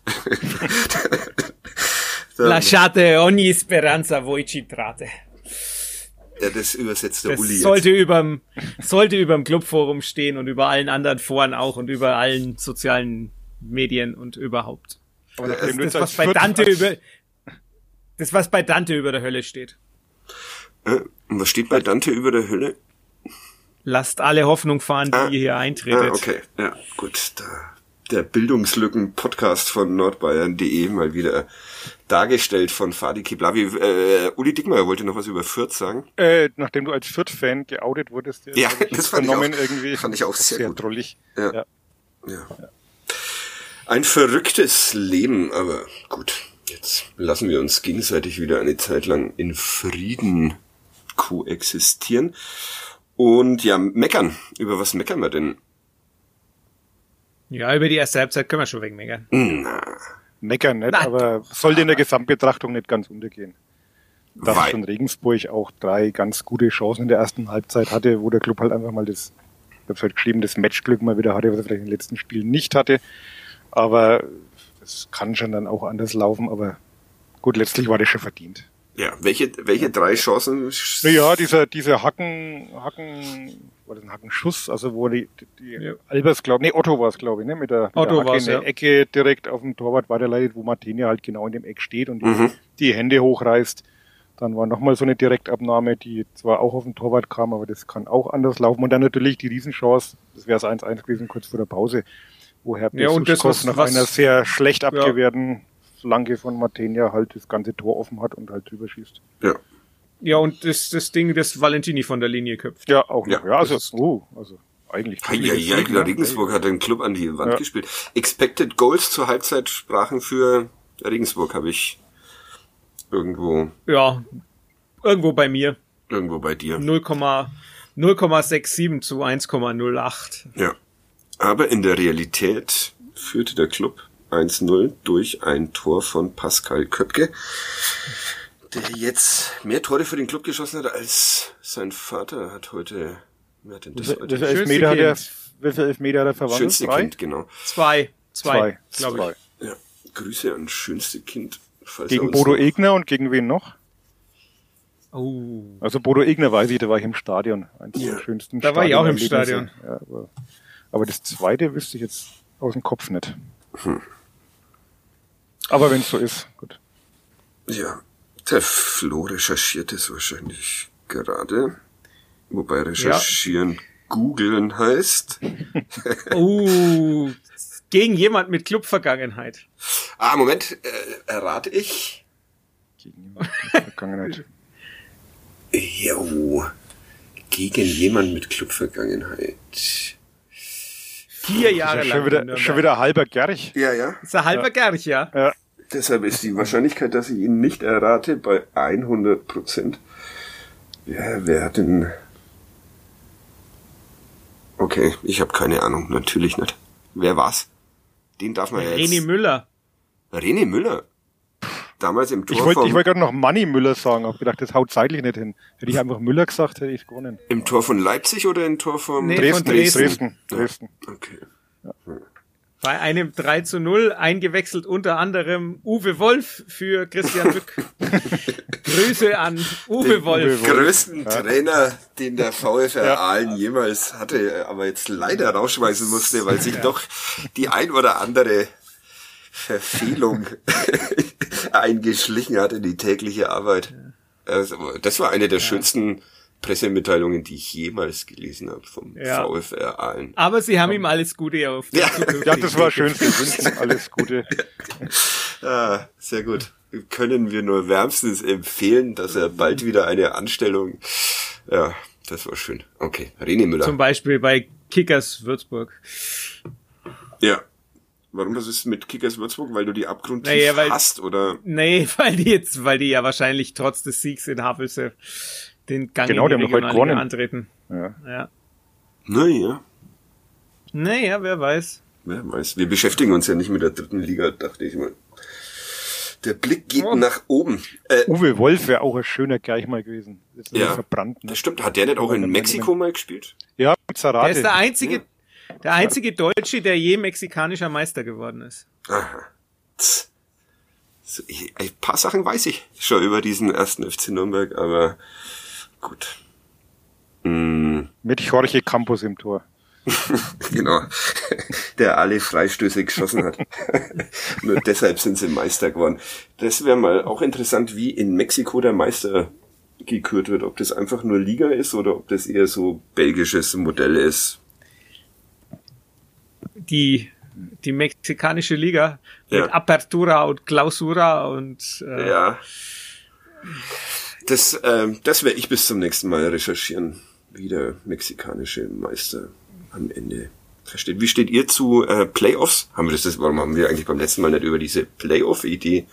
S2: Lasciate ogni speranza voi ci trate.
S1: Ja, das übersetzt der
S2: das
S1: Uli
S2: sollte
S1: jetzt.
S2: Sollte überm Clubforum stehen und über allen anderen Foren auch und über allen sozialen Medien und überhaupt.
S3: Aber
S2: das, was bei Dante über der Hölle steht.
S1: Und was steht bei Dante über der Hölle?
S2: Lasst alle Hoffnung fahren, die ihr hier eintretet.
S1: Okay, ja, gut. Der Bildungslücken-Podcast von nordbayern.de mal wieder dargestellt von Fadi Kiblavi. Uli Dickmeyer wollte noch was über Fürth sagen.
S3: Nachdem du als Fürth-Fan geoutet wurdest,
S1: ja, das fand ich auch sehr gut.
S3: Drollig.
S1: Ja. Ein verrücktes Leben, aber gut. Jetzt lassen wir uns gegenseitig wieder eine Zeit lang in Frieden koexistieren. Und ja, meckern. Über was meckern wir denn?
S2: Ja, über die erste Halbzeit können wir schon wegmeckern.
S3: Meckern nicht, aber sollte in der Gesamtbetrachtung nicht ganz untergehen. Dass schon Regensburg auch 3 ganz gute Chancen in der ersten Halbzeit hatte, wo der Club halt einfach mal ich hab's halt geschrieben, das Matchglück mal wieder hatte, was er vielleicht in den letzten Spielen nicht hatte. Aber es kann schon dann auch anders laufen, aber gut, letztlich war das schon verdient.
S1: Ja, welche 3 Chancen?
S3: Naja, dieser Hacken, war das ein Hackenschuss, also wo die Albers, Otto war es, glaube ich, ne, mit der Hacke in der Ecke direkt auf dem Torwart weiterleitet, wo Martinia halt genau in dem Eck steht und die Hände hochreißt. Dann war nochmal so eine Direktabnahme, die zwar auch auf den Torwart kam, aber das kann auch anders laufen. Und dann natürlich die Riesenchance, das wäre es 1-1 gewesen, kurz vor der Pause, wo Herr Besuchskos nach einer sehr schlecht abgewehrten Flanke von Martinia halt das ganze Tor offen hat und halt drüber schießt.
S1: Ja.
S2: Ja, und das Ding, das Valentini von der Linie köpft.
S3: Ja, auch noch. Ja, also eigentlich.
S1: Regensburg hat den Club an die Wand gespielt. Expected Goals zur Halbzeit sprachen für Regensburg, habe ich irgendwo.
S2: Ja, irgendwo bei mir.
S1: Irgendwo bei dir.
S2: 0,67 zu 1,08.
S1: Ja. Aber in der Realität führte der Club 1-0 durch ein Tor von Pascal Köpke, der jetzt mehr Tore für den Club geschossen hat als sein Vater hat heute. Wer hat denn das heute?
S3: Wie viel Elfmeter hat er verwandelt?
S1: Schönste
S3: 3?
S1: Kind, genau.
S2: 2, glaube ich.
S1: Ja, Grüße an schönste Kind.
S3: Gegen Bodo Egner und gegen wen noch?
S2: Oh.
S3: Also Bodo Egner weiß ich, da war ich im Stadion. Eines der schönsten
S2: Da war ich auch im Stadion.
S3: Ja, aber das zweite wüsste ich jetzt aus dem Kopf nicht. Aber wenn es so ist, gut.
S1: Ja, der Flo recherchiert es wahrscheinlich gerade. Wobei recherchieren googeln heißt.
S2: Gegen jemand mit Clubvergangenheit.
S1: Moment, errate ich.
S3: Gegen jemand mit Vergangenheit.
S1: Jo, gegen jemand mit Clubvergangenheit.
S2: 4 Jahre lang.
S3: Schon wieder halber Gerch.
S1: Ja.
S2: Ist ein halber Gerch, ja.
S1: Deshalb ist die Wahrscheinlichkeit, dass ich ihn nicht errate, bei 100%. Ja, wer hat denn... Okay, ich habe keine Ahnung, natürlich nicht. Wer war's? Den darf man ja jetzt... René Müller? Damals im Tor
S3: Ich wollte gerade noch Manni Müller sagen, hab gedacht, das haut zeitlich nicht hin. Hätte ich einfach Müller gesagt, hätte ich gewonnen.
S1: Im Tor von Leipzig oder im Tor von...
S2: Nee,
S3: Dresden.
S1: Okay.
S3: Ja.
S2: Bei einem 3:0 eingewechselt unter anderem Uwe Wolf für Christian Lück. Grüße an Uwe Wolf.
S1: Den größten Trainer, den der VfR Aalen jemals hatte, aber jetzt leider rausschmeißen musste, weil sich doch die ein oder andere Verfehlung eingeschlichen hat in die tägliche Arbeit. Also, das war eine der schönsten Pressemitteilungen, die ich jemals gelesen habe vom VfR Aalen.
S2: Aber sie haben ihm alles Gute auf die Zukunft.
S3: Ja, das war schön. Wir wünschen alles Gute.
S1: Ah, sehr gut. Können wir nur wärmstens empfehlen, dass er bald wieder eine Anstellung... Ja, das war schön. Okay, René Müller.
S2: Zum Beispiel bei Kickers Würzburg.
S1: Ja. Warum das ist mit Kickers Würzburg? Weil du die abgrundtief hast, oder?
S2: Nee, weil die ja wahrscheinlich trotz des Siegs in Havelse den Gang in die Regionalliga antreten. Ja.
S1: Naja,
S2: wer weiß.
S1: Wer weiß. Wir beschäftigen uns ja nicht mit der 3. Liga, dachte ich mal. Der Blick geht nach oben.
S3: Uwe Wolf wäre auch ein schöner gleich mal gewesen. Ist verbrannt, ne?
S1: Das stimmt. Hat der nicht auch in Mexiko mal gespielt?
S3: Ja, mit Zarate.
S2: Der ist der einzige Deutsche, der je mexikanischer Meister geworden ist.
S1: Aha. So, ein paar Sachen weiß ich schon über diesen 1. FC Nürnberg, aber gut.
S3: Mit Jorge Campos im Tor.
S1: Genau. Der alle Freistöße geschossen hat. Nur deshalb sind sie Meister geworden. Das wäre mal auch interessant, wie in Mexiko der Meister gekürt wird. Ob das einfach nur Liga ist oder ob das eher so belgisches Modell ist.
S2: Die mexikanische Liga mit Apertura und Clausura und
S1: ja. Das werde ich bis zum nächsten Mal recherchieren, wie der mexikanische Meister am Ende versteht. Wie steht ihr zu Playoffs? Warum haben wir eigentlich beim letzten Mal nicht über diese Playoff-Idee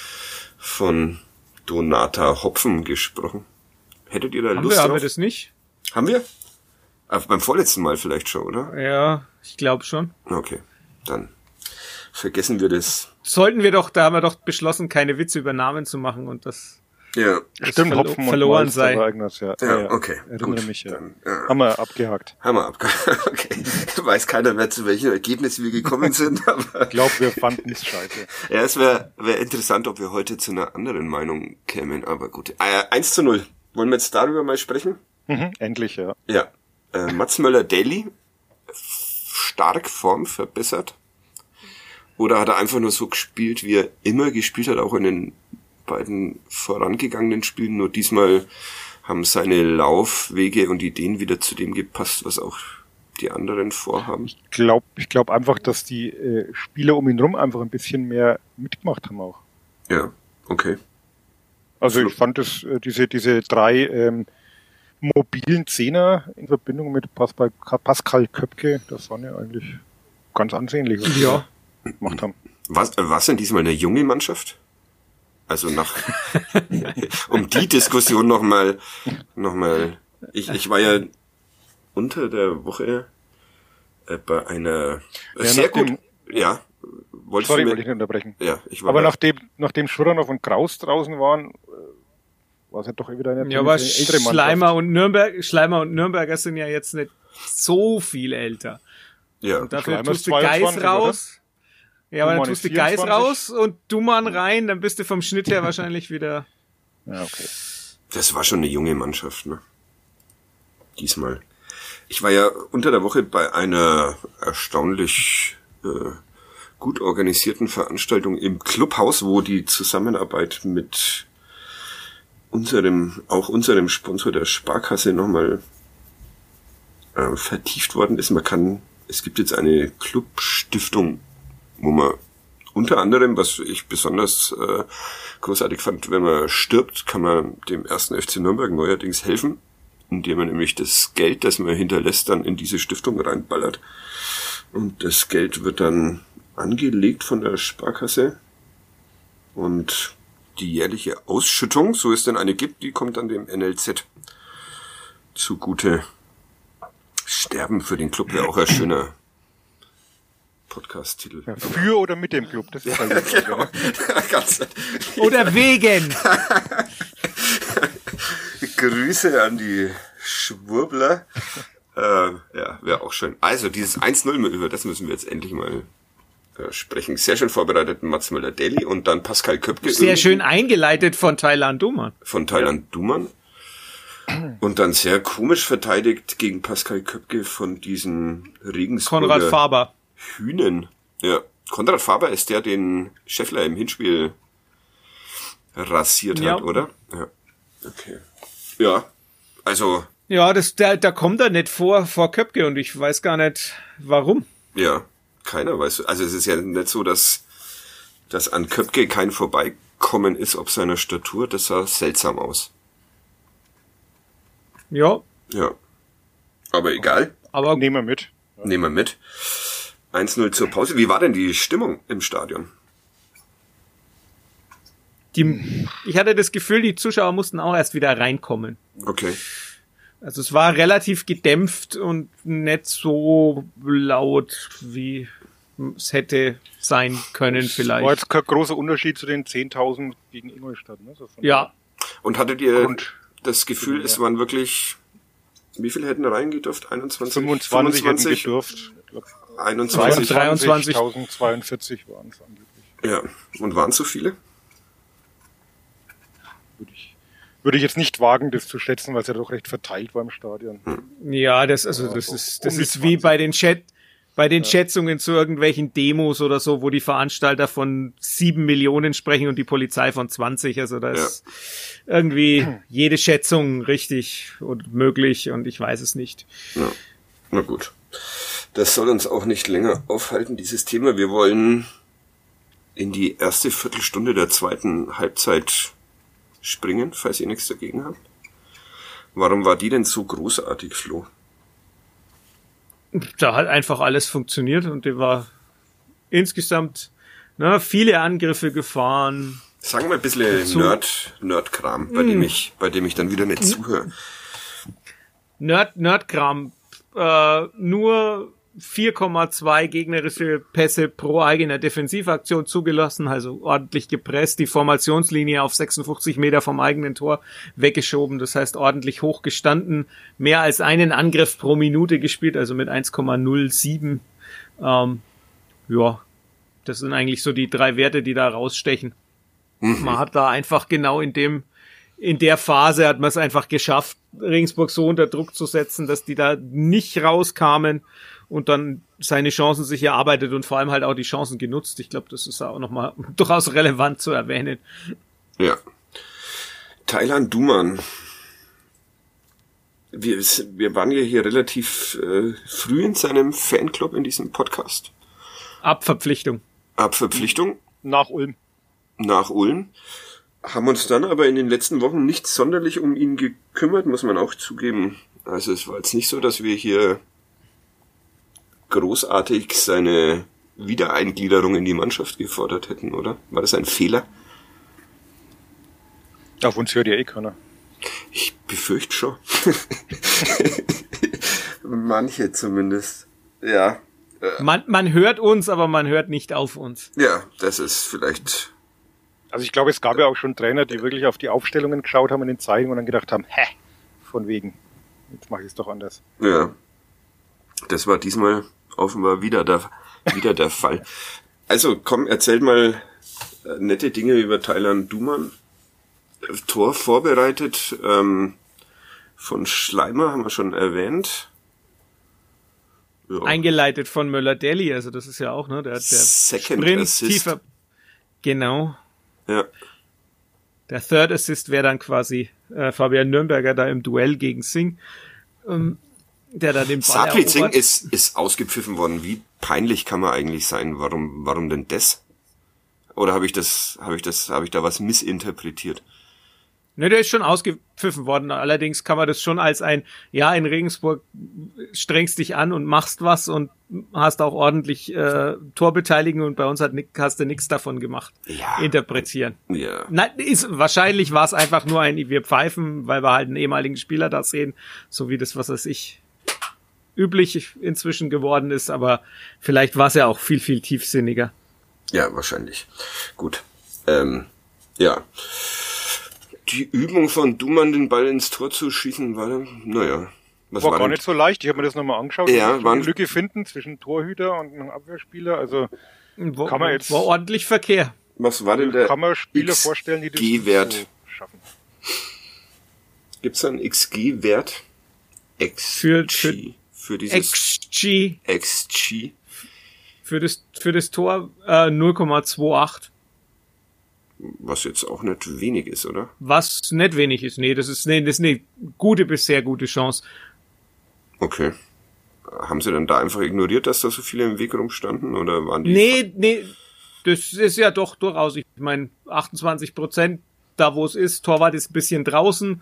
S1: von Donata Hopfen gesprochen? Hättet ihr da Lust drauf?
S2: Haben wir das nicht?
S1: Haben wir? Aber beim vorletzten Mal vielleicht schon, oder?
S2: Ja, ich glaube schon.
S1: Okay, dann vergessen wir das.
S2: Da haben wir doch beschlossen, keine Witze über Namen zu machen und das
S3: stimmt, Hopfen
S2: verloren sei.
S1: Ja, okay.
S3: Erinnere mich, ja. Haben wir abgehakt.
S1: Okay. Weiß keiner mehr, zu welchem Ergebnis wir gekommen sind. Aber
S3: ich glaube, wir fanden es scheiße.
S1: Ja, es wäre interessant, ob wir heute zu einer anderen Meinung kämen, aber gut. 1:0. Wollen wir jetzt darüber mal sprechen?
S3: Endlich, ja.
S1: Ja. Mats Möller-Daly, stark Form verbessert? Oder hat er einfach nur so gespielt, wie er immer gespielt hat, auch in den beiden vorangegangenen Spielen? Nur diesmal haben seine Laufwege und Ideen wieder zu dem gepasst, was auch die anderen vorhaben.
S3: Ich glaube einfach, dass die Spieler um ihn rum einfach ein bisschen mehr mitgemacht haben auch.
S1: Ja, okay.
S3: Also ich fand diese 3 mobilen Zehner in Verbindung mit Pascal Köpke, das waren ja eigentlich ganz ansehnlich, was sie gemacht haben.
S1: Was denn diesmal eine junge Mannschaft? Also um die Diskussion nochmal, ich war ja unter der Woche bei einer wollte ich nicht unterbrechen. Ja,
S3: aber nachdem Schuranov und Kraus draußen waren, war es ja doch wieder eine
S2: ältere Mannschaft. Schleimer und Nürnberger sind ja jetzt nicht so viel älter.
S1: Ja.
S2: Und dafür tust du Geis raus. Oder? Ja, aber dann tust du Geis raus und Dumann rein, dann bist du vom Schnitt her wahrscheinlich wieder...
S3: Ja, okay.
S1: Das war schon eine junge Mannschaft, ne? Diesmal. Ich war ja unter der Woche bei einer erstaunlich gut organisierten Veranstaltung im Clubhaus, wo die Zusammenarbeit mit unserem Sponsor der Sparkasse nochmal vertieft worden ist. Es gibt jetzt eine Clubstiftung, wo man unter anderem, was ich besonders großartig fand, wenn man stirbt, kann man dem 1. FC Nürnberg neuerdings helfen, indem man nämlich das Geld, das man hinterlässt, dann in diese Stiftung reinballert. Und das Geld wird dann angelegt von der Sparkasse und die jährliche Ausschüttung, so es denn eine gibt, die kommt dann dem NLZ zugute. Sterben für den Club wäre auch ein schöner Podcast-Titel.
S3: Ja, für oder mit dem Club, das ist halt
S1: genau.
S2: Oder wegen.
S1: Grüße an die Schwurbler. Wäre auch schön. Also dieses 1:0, über das müssen wir jetzt endlich mal sprechen. Sehr schön vorbereitet Mats Möller-Deli und dann Pascal Köpke.
S2: Sehr schön eingeleitet von Thailand Duman.
S1: Und dann sehr komisch verteidigt gegen Pascal Köpke von diesen Regensburger
S2: Konrad Faber.
S1: Hühnen. Ja, Konrad Faber ist der, den Scheffler im Hinspiel rasiert hat, oder? Ja. Okay. Ja, also...
S2: Ja, da kommt er nicht vor Köpke und ich weiß gar nicht, warum.
S1: Ja, keiner weiß. Also es ist ja nicht so, dass an Köpke kein Vorbeikommen ist, ob seiner Statur. Das sah seltsam aus.
S2: Ja.
S1: Ja. Aber egal.
S2: Aber
S3: nehmen wir mit.
S1: Ja. Nehmen wir mit. 1-0 zur Pause. Wie war denn die Stimmung im Stadion?
S2: Ich hatte das Gefühl, die Zuschauer mussten auch erst wieder reinkommen.
S1: Okay.
S2: Also es war relativ gedämpft und nicht so laut, wie es hätte sein können vielleicht.
S3: War jetzt kein großer Unterschied zu den 10.000 gegen Ingolstadt, ne? So
S2: ja.
S1: Und hattet ihr das Gefühl, es waren wirklich, wie viele hätten reingedurft? 21?
S3: 25 hätten gedurft.
S1: 21.
S3: 23.042 waren es angeblich.
S1: Ja. Und waren es so viele?
S3: Würde ich jetzt nicht wagen, das zu schätzen, weil es ja doch recht verteilt war im Stadion.
S2: Ja, das ist wie bei den Schätzungen zu irgendwelchen Demos oder so, wo die Veranstalter von 7 Millionen sprechen und die Polizei von 20. Also da ist irgendwie jede Schätzung richtig und möglich und ich weiß es nicht.
S1: Ja. Na gut. Das soll uns auch nicht länger aufhalten, dieses Thema. Wir wollen in die erste Viertelstunde der zweiten Halbzeit springen, falls ihr nichts dagegen habt. Warum war die denn so großartig, Flo?
S2: Da hat einfach alles funktioniert und die war insgesamt viele Angriffe gefahren.
S1: Sagen wir ein bisschen Nerdkram, bei dem ich dann wieder nicht zuhöre.
S2: Nerdkram, nur 4,2 gegnerische Pässe pro eigener Defensivaktion zugelassen, also ordentlich gepresst, die Formationslinie auf 56 Meter vom eigenen Tor weggeschoben, das heißt ordentlich hoch gestanden, mehr als einen Angriff pro Minute gespielt, also mit 1,07. Das sind eigentlich so die 3 Werte, die da rausstechen. Man hat da einfach genau in der Phase hat man es einfach geschafft, Regensburg so unter Druck zu setzen, dass die da nicht rauskamen und dann seine Chancen sich erarbeitet und vor allem halt auch die Chancen genutzt. Ich glaube, das ist auch nochmal durchaus relevant zu erwähnen.
S1: Ja. Thailand Duman. Wir waren ja hier relativ früh in seinem Fanclub in diesem Podcast.
S2: Abverpflichtung.
S3: Nach Ulm.
S1: Haben uns dann aber in den letzten Wochen nicht sonderlich um ihn gekümmert, muss man auch zugeben. Also es war jetzt nicht so, dass wir hier großartig seine Wiedereingliederung in die Mannschaft gefordert hätten, oder? War das ein Fehler?
S3: Auf uns hört ja eh keiner.
S1: Ich befürchte schon. Manche zumindest. Ja.
S2: Man hört uns, aber man hört nicht auf uns.
S1: Ja, das ist vielleicht...
S3: Also ich glaube, es gab ja auch schon Trainer, die wirklich auf die Aufstellungen geschaut haben in den Zeigen und dann gedacht haben, von wegen, jetzt mache ich es doch anders.
S1: Ja, das war diesmal offenbar wieder der Fall. Also komm, erzähl mal nette Dinge über Thailand Duman. Tor vorbereitet von Schleimer, haben wir schon erwähnt. Ja.
S2: Eingeleitet von Möller-Deli, also das ist ja auch, der
S1: Second
S2: Sprint
S1: Assist.
S2: Tiefer. Genau.
S1: Ja.
S2: Der Third Assist wäre dann quasi Fabian Nürnberger da im Duell gegen Singh, der da den Ball
S1: Sapri Singh
S2: erobert.
S1: ist ausgepfiffen worden. Wie peinlich kann man eigentlich sein? Warum denn das? Oder habe ich da was missinterpretiert?
S2: Ne, der ist schon ausgepfiffen worden. Allerdings kann man das schon als in Regensburg strengst dich an und machst was und hast auch ordentlich Torbeteiligung und bei uns hast du nichts davon gemacht.
S1: Ja.
S2: Interpretieren.
S1: Ja.
S2: Wahrscheinlich war es einfach nur wir pfeifen, weil wir halt einen ehemaligen Spieler da sehen, so wie das, was weiß ich, üblich inzwischen geworden ist, aber vielleicht war es ja auch viel, viel tiefsinniger.
S1: Ja, wahrscheinlich. Gut. Ja. Die Übung von Duman, den Ball ins Tor zu schießen, war
S3: gar nicht so leicht. Ich habe mir das nochmal angeschaut.
S1: Ja,
S3: eine Lücke finden zwischen Torhüter und einem Abwehrspieler. Also
S2: War ordentlich Verkehr.
S1: Was war denn der
S3: Kann man Spieler vorstellen, die das
S1: XG-Wert
S3: so schaffen?
S1: Gibt es einen XG-Wert?
S2: Für
S1: dieses
S2: XG. Für das Tor 0,28.
S1: Was jetzt auch nicht wenig ist, oder?
S2: Was nicht wenig ist. Nee, das ist eine gute bis sehr gute Chance.
S1: Okay. Haben sie dann da einfach ignoriert, dass da so viele im Weg rumstanden? Oder waren die?
S2: Nee. Das ist ja doch durchaus, ich meine, 28%, da wo es ist, Torwart ist ein bisschen draußen.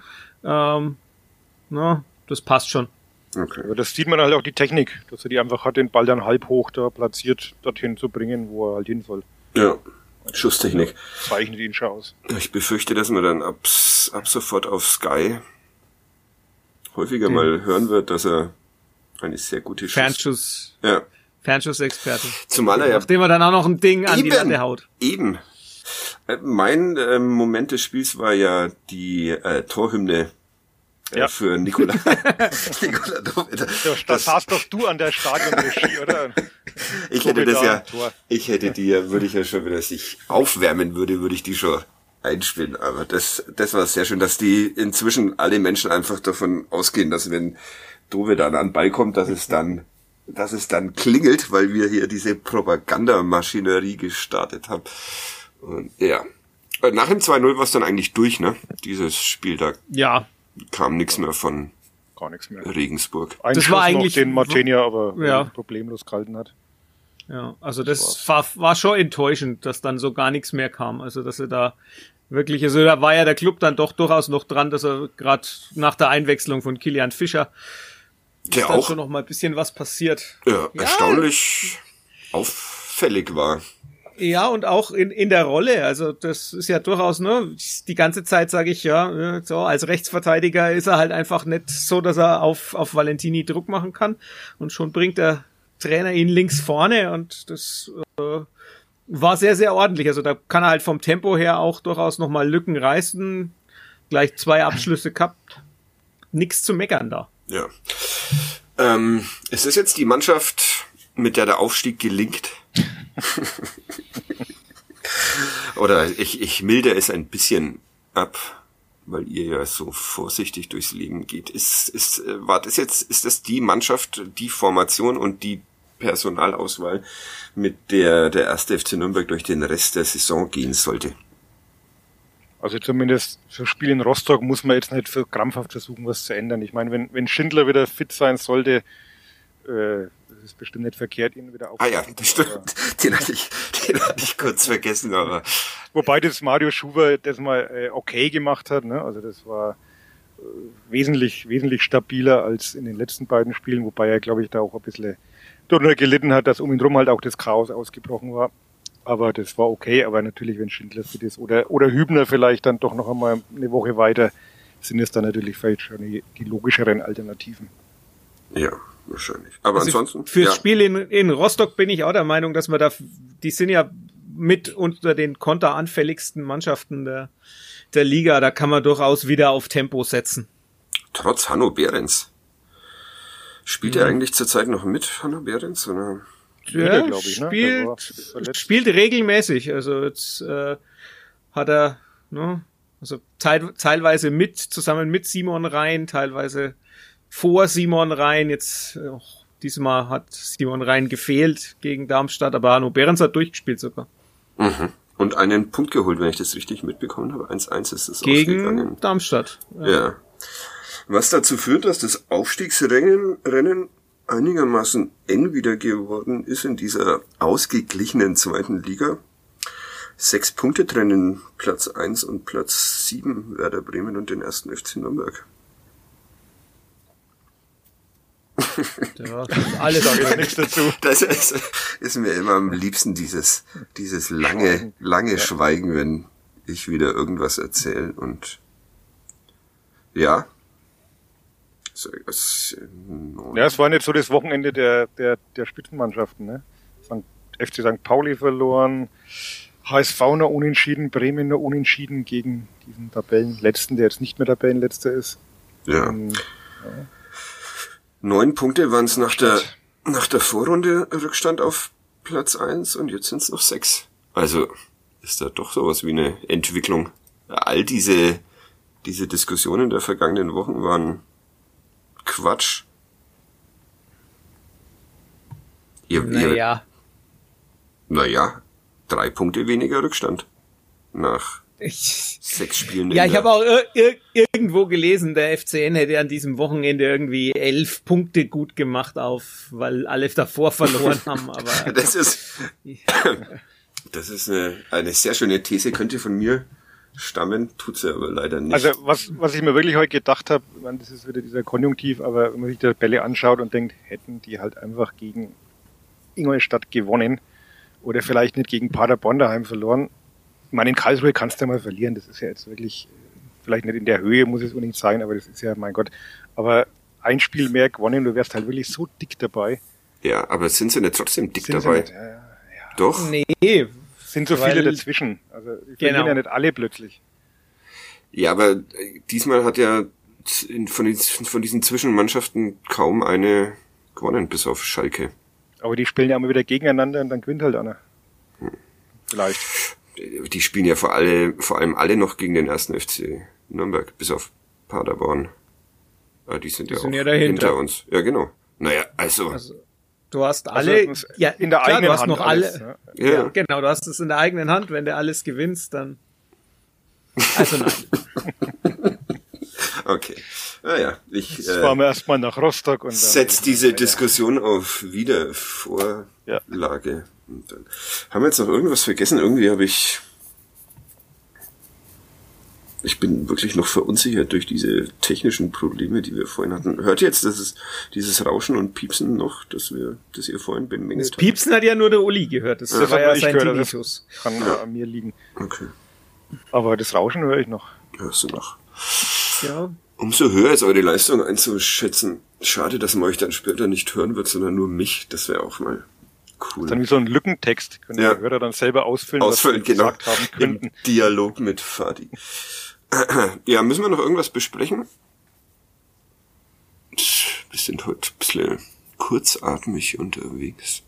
S2: Das passt schon.
S1: Okay.
S3: Aber das sieht man halt auch die Technik, dass er die einfach hat, den Ball dann halb hoch da platziert, dorthin zu bringen, wo er halt hin soll.
S1: Ja, Schusstechnik.
S3: Zeichnet ihn schon aus.
S1: Ich befürchte, dass man dann ab sofort auf Sky häufiger mal hören wird, dass er eine sehr gute
S2: Fernschussexperte.
S1: Zumal er ja...
S2: Nachdem er dann auch noch ein Ding an die Latte haut.
S1: Eben. Mein Moment des Spiels war ja die Torhymne für Nikola Dovedan.
S3: Das saß doch du an der Stadionregie, oder?
S1: Würde ich ja schon, wenn er sich aufwärmen würde ich die schon einspielen. Aber das war sehr schön, dass die inzwischen alle Menschen einfach davon ausgehen, dass wenn Dovedan an den Ball kommt, dass es dann klingelt, weil wir hier diese Propagandamaschinerie gestartet haben. Und ja. Nach dem 2-0 war es dann eigentlich durch, ne? Dieses Spiel, da kam nichts mehr von
S3: gar nichts mehr.
S1: Regensburg.
S2: Das war eigentlich
S3: den Martinia aber problemlos gehalten hat.
S2: Ja, also das war schon enttäuschend, dass dann so gar nichts mehr kam. Also dass er da wirklich, also da war ja der Club dann doch durchaus noch dran, dass er gerade nach der Einwechslung von Kilian Fischer
S1: der
S2: dann
S1: auch
S2: schon noch mal ein bisschen was passiert.
S1: Ja, erstaunlich auffällig war.
S2: Ja, und auch in der Rolle, also das ist ja durchaus, ne, die ganze Zeit sage ich so, als Rechtsverteidiger ist er halt einfach nicht so, dass er auf Valentini Druck machen kann und schon bringt der Trainer ihn links vorne und das war sehr, sehr ordentlich, also da kann er halt vom Tempo her auch durchaus nochmal Lücken reißen, gleich 2 Abschlüsse gehabt, nix zu meckern da.
S1: Ja. Ist das jetzt die Mannschaft, mit der Aufstieg gelingt? Oder ich milde es ein bisschen ab, weil ihr ja so vorsichtig durchs Leben geht. Ist das die Mannschaft, die Formation und die Personalauswahl, mit der 1. FC Nürnberg durch den Rest der Saison gehen sollte?
S3: Also zumindest für Spiel in Rostock muss man jetzt nicht für krampfhaft versuchen, was zu ändern. Ich meine, wenn Schindler wieder fit sein sollte, das ist bestimmt nicht verkehrt, ihn wieder aufzunehmen.
S1: Ah ja, das stimmt. Den hatte ich kurz vergessen, aber...
S3: Wobei das Mario Schuber das mal okay gemacht hat, ne? Also das war wesentlich stabiler als in den letzten beiden Spielen, wobei er, glaube ich, da auch ein bisschen drunter gelitten hat, dass um ihn drum halt auch das Chaos ausgebrochen war. Aber das war okay, aber natürlich, wenn Schindler fit ist oder Hübner vielleicht dann doch noch einmal eine Woche weiter, sind es dann natürlich vielleicht schon die logischeren Alternativen.
S1: Ja, wahrscheinlich. Aber also ansonsten...
S2: Fürs Spiel in Rostock bin ich auch der Meinung, dass man die sind ja mit unter den konteranfälligsten Mannschaften der Liga, da kann man durchaus wieder auf Tempo setzen.
S1: Trotz Hanno Behrens. Spielt er eigentlich zurzeit noch mit, Hanno Behrens, oder...
S2: Ja, spielt regelmäßig. Also jetzt hat er also teilweise zusammen mit Simon Rhein, teilweise vor Simon Rhein. Jetzt diesmal hat Simon Rhein gefehlt gegen Darmstadt, aber Hanno Behrens hat durchgespielt sogar.
S1: Mhm. Und einen Punkt geholt, wenn ich das richtig mitbekommen habe. 1-1 ist es
S2: gegen
S1: ausgegangen.
S2: Darmstadt.
S1: Ja. Was dazu führt, dass das Aufstiegsrennen einigermaßen eng wieder geworden ist in dieser ausgeglichenen 2. Liga. 6 Punkte trennen Platz 1 und Platz 7 Werder Bremen und den 1. FC Nürnberg.
S2: Ja, alles sage ich nichts dazu.
S1: Das ist mir immer am liebsten, dieses lange Schweigen, wenn ich wieder irgendwas erzähle und ja.
S3: Ja, es war nicht so das Wochenende der Spitzenmannschaften, ne? FC St. Pauli verloren, HSV noch unentschieden, Bremen noch unentschieden gegen diesen Tabellenletzten, der jetzt nicht mehr Tabellenletzter ist.
S1: Ja. 9 Punkte waren es nach der Vorrunde Rückstand auf Platz 1 und jetzt sind es noch 6. Also ist da doch sowas wie eine Entwicklung. All diese Diskussionen der vergangenen Wochen waren Quatsch. Naja, 3 Punkte weniger Rückstand nach 6 Spielen.
S2: Ja, ich habe auch irgendwo gelesen, der FCN hätte an diesem Wochenende irgendwie 11 Punkte gut gemacht weil alle davor verloren haben. Aber
S1: das ist eine sehr schöne These, könnte von mir stammen, tut's ja aber leider nicht.
S3: Also was ich mir wirklich heute gedacht habe, das ist wieder dieser Konjunktiv, aber wenn man sich die Tabelle anschaut und denkt, hätten die halt einfach gegen Ingolstadt gewonnen oder vielleicht nicht gegen Paderborn daheim verloren. Ich meine, in Karlsruhe kannst du ja mal verlieren, das ist ja jetzt wirklich, vielleicht nicht in der Höhe, muss es unbedingt sein, aber das ist ja, mein Gott, aber ein Spiel mehr gewonnen, du wärst halt wirklich so dick dabei.
S1: Ja, aber sind sie nicht trotzdem dick dabei?
S3: Nicht, ja.
S1: Doch?
S2: Nee.
S3: Sind so viele dazwischen, also die verlieren ja nicht alle plötzlich.
S1: Ja, aber diesmal hat ja von diesen Zwischenmannschaften kaum eine gewonnen, bis auf Schalke.
S3: Aber die spielen ja immer wieder gegeneinander und dann gewinnt halt einer. Vielleicht.
S1: Die spielen ja vor allem alle noch gegen den 1. FC Nürnberg, bis auf Paderborn. Aber die sind ja auch hinter uns. Ja, genau. Naja, also
S2: du hast alle,
S3: also in der eigenen
S2: du hast
S3: Hand
S2: noch
S3: alles,
S2: alle. Ja, genau, du hast es in der eigenen Hand. Wenn du alles gewinnst, dann. Also nein.
S1: Okay. Naja,
S3: jetzt fahren wir erstmal nach Rostock und
S1: setz diese Diskussion auf Wiedervorlage. Ja. Und dann haben wir jetzt noch irgendwas vergessen? Irgendwie habe ich bin wirklich noch verunsichert durch diese technischen Probleme, die wir vorhin hatten. Hört ihr jetzt, dass es dieses Rauschen und Piepsen noch, das ihr vorhin bemängelt habt?
S2: Das Piepsen hat ja nur der Uli gehört. Das war ja sein Tinnitus.
S3: Das kann an mir liegen.
S1: Okay.
S3: Aber das Rauschen höre ich noch.
S1: Hörst du noch?
S2: Ja.
S1: Umso höher ist eure Leistung einzuschätzen. Schade, dass man euch dann später nicht hören wird, sondern nur mich. Das wäre auch mal cool.
S3: Dann wie so ein Lückentext. Können die Hörer dann selber ausfüllen, was sie gesagt haben könnten.
S1: Im Dialog mit Fadi. Ja, müssen wir noch irgendwas besprechen? Wir sind heute ein bisschen kurzatmig unterwegs.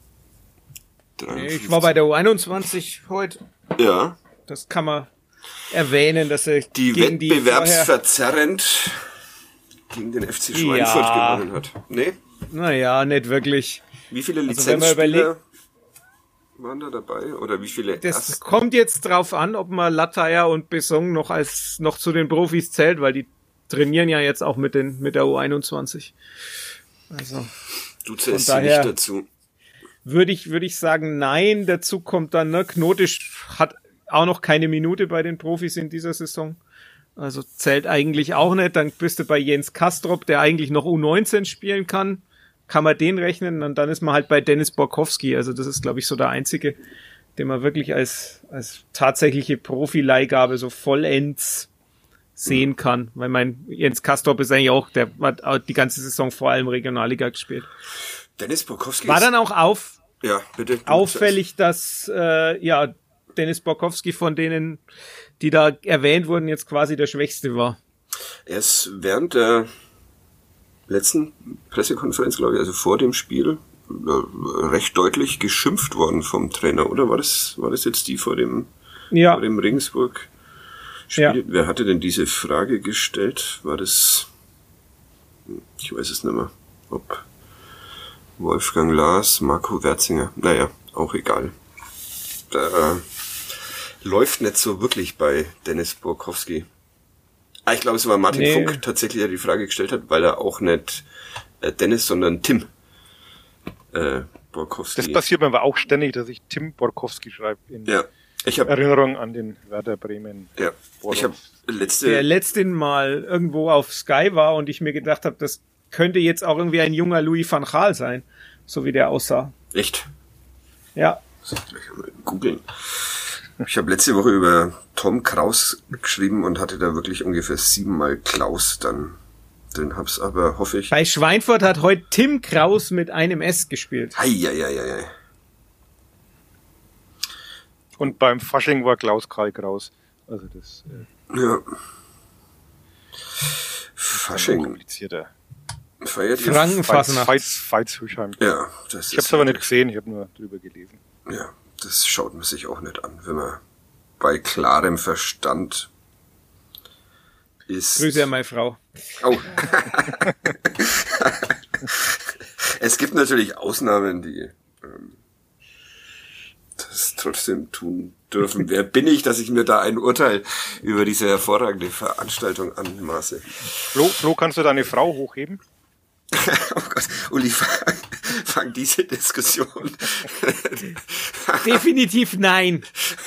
S2: 53. Ich war bei der U21 heute.
S1: Ja.
S2: Das kann man erwähnen, dass er
S1: die wettbewerbsverzerrend gegen den FC Schweinfurt gewonnen hat. Nee?
S2: Naja, nicht wirklich.
S1: Wie viele Lizenzspieler waren da dabei? Oder wie viele?
S2: Das kommt jetzt drauf an, ob man Latteier und Besson noch zu den Profis zählt, weil die trainieren ja jetzt auch mit der U21. Also.
S1: Du zählst sie nicht dazu.
S2: Würde ich sagen, nein. Dazu kommt dann, Knotisch hat auch noch keine Minute bei den Profis in dieser Saison. Also zählt eigentlich auch nicht. Dann bist du bei Jens Kastrop, der eigentlich noch U19 spielen kann. Kann man den rechnen und dann ist man halt bei Dennis Borkowski. Also das ist, glaube ich, so der einzige, den man wirklich als tatsächliche Profileihgabe so vollends sehen kann. Weil Jens Kastrop ist eigentlich auch, der hat die ganze Saison vor allem Regionalliga gespielt.
S1: Dennis Borkowski
S2: war dann auch
S1: auffällig,
S2: dass Dennis Borkowski von denen, die da erwähnt wurden, jetzt quasi der Schwächste war.
S1: Er ist während der letzten Pressekonferenz, glaube ich, also vor dem Spiel, recht deutlich geschimpft worden vom Trainer, oder? War das jetzt die vor dem Regensburg-Spiel? Ja. Wer hatte denn diese Frage gestellt? War das, ich weiß es nicht mehr, ob Wolfgang Lars, Marco Werzinger, naja, auch egal. Da läuft nicht so wirklich bei Dennis Borkowski. Ich glaube, es war Martin Funk tatsächlich, der die Frage gestellt hat, weil er auch nicht Dennis, sondern Tim Borkowski.
S3: Das passiert mir aber auch ständig, dass ich Tim Borkowski schreibe in Erinnerung an den Werder Bremen.
S1: Ja, ich habe
S2: der letzten Mal irgendwo auf Sky war und ich mir gedacht habe, das könnte jetzt auch irgendwie ein junger Louis van Gaal sein, so wie der aussah.
S1: Echt?
S2: Ja.
S1: Muss ich gleich mal googeln. Ich habe letzte Woche über Tom Kraus geschrieben und hatte da wirklich ungefähr 7-mal Klaus dann drin. Hab's aber, hoffe ich.
S2: Bei Schweinfurt hat heute Tim Kraus mit einem S gespielt.
S1: Hei.
S3: Und beim Fasching war Klaus Karl Kraus. Also das.
S1: Ja. Fasching.
S3: Komplizierter.
S1: Feiert ihr?
S2: Frankenfasnacht.
S3: Veitshöchheim.
S1: Ja, das
S3: Ich habe es aber nicht gesehen, ich habe nur drüber gelesen.
S1: Ja, das schaut man sich auch nicht an, wenn man bei klarem Verstand ist.
S2: Grüße an meine Frau.
S1: Oh. Es gibt natürlich Ausnahmen, die das trotzdem tun dürfen. Wer bin ich, dass ich mir da ein Urteil über diese hervorragende Veranstaltung anmaße?
S3: Flo, kannst du deine Frau hochheben?
S1: Oh Gott, Uli, fang diese Diskussion.
S2: Definitiv nein.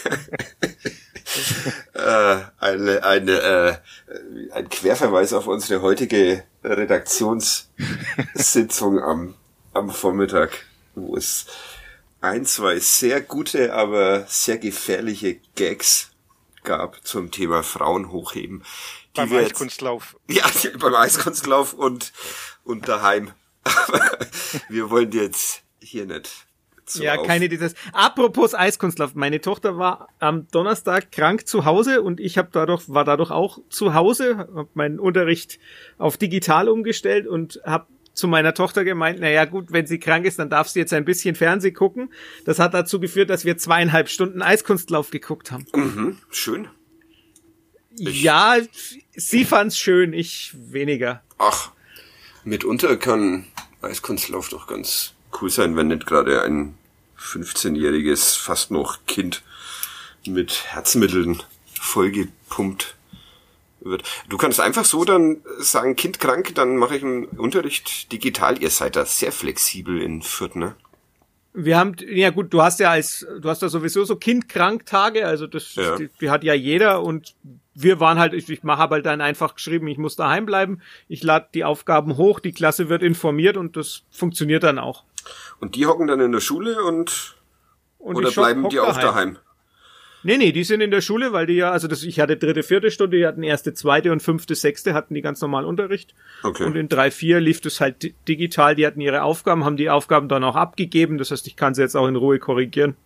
S1: Ein Querverweis auf unsere heutige Redaktionssitzung am Vormittag, wo es 2 sehr gute, aber sehr gefährliche Gags gab zum Thema Frauen hochheben.
S3: Beim Eiskunstlauf.
S1: Ja, beim Eiskunstlauf und daheim. Aber wir wollen jetzt hier nicht so
S2: keine Details. Apropos Eiskunstlauf. Meine Tochter war am Donnerstag krank zu Hause und ich war dadurch auch zu Hause, habe meinen Unterricht auf digital umgestellt und habe zu meiner Tochter gemeint, naja gut, wenn sie krank ist, dann darf sie jetzt ein bisschen Fernsehen gucken. Das hat dazu geführt, dass wir 2,5 Stunden Eiskunstlauf geguckt haben.
S1: Mhm, schön.
S2: Ja, sie fand's schön, ich weniger.
S1: Ach, mitunter kann Eiskunstlauf doch ganz cool sein, wenn nicht gerade ein 15-jähriges, fast noch Kind mit Herzmitteln vollgepumpt wird. Du kannst einfach so dann sagen, Kind krank, dann mache ich einen Unterricht digital. Ihr seid da sehr flexibel in Fürth, ne?
S2: Wir haben, ja gut, du hast da sowieso so Kindkranktage, also die hat ja jeder und wir waren halt, ich habe halt dann einfach geschrieben, ich muss daheim bleiben, ich lade die Aufgaben hoch, die Klasse wird informiert und das funktioniert dann auch.
S1: Und die hocken dann in der Schule oder bleiben die auch daheim?
S2: Nee, die sind in der Schule, weil die ja, also ich hatte 3., 4. Stunde, die hatten 1., 2. und 5., 6. hatten die ganz normal Unterricht. Okay. Und in 3, 4 lief das halt digital, die hatten ihre Aufgaben, haben die Aufgaben dann auch abgegeben, das heißt, ich kann sie jetzt auch in Ruhe korrigieren.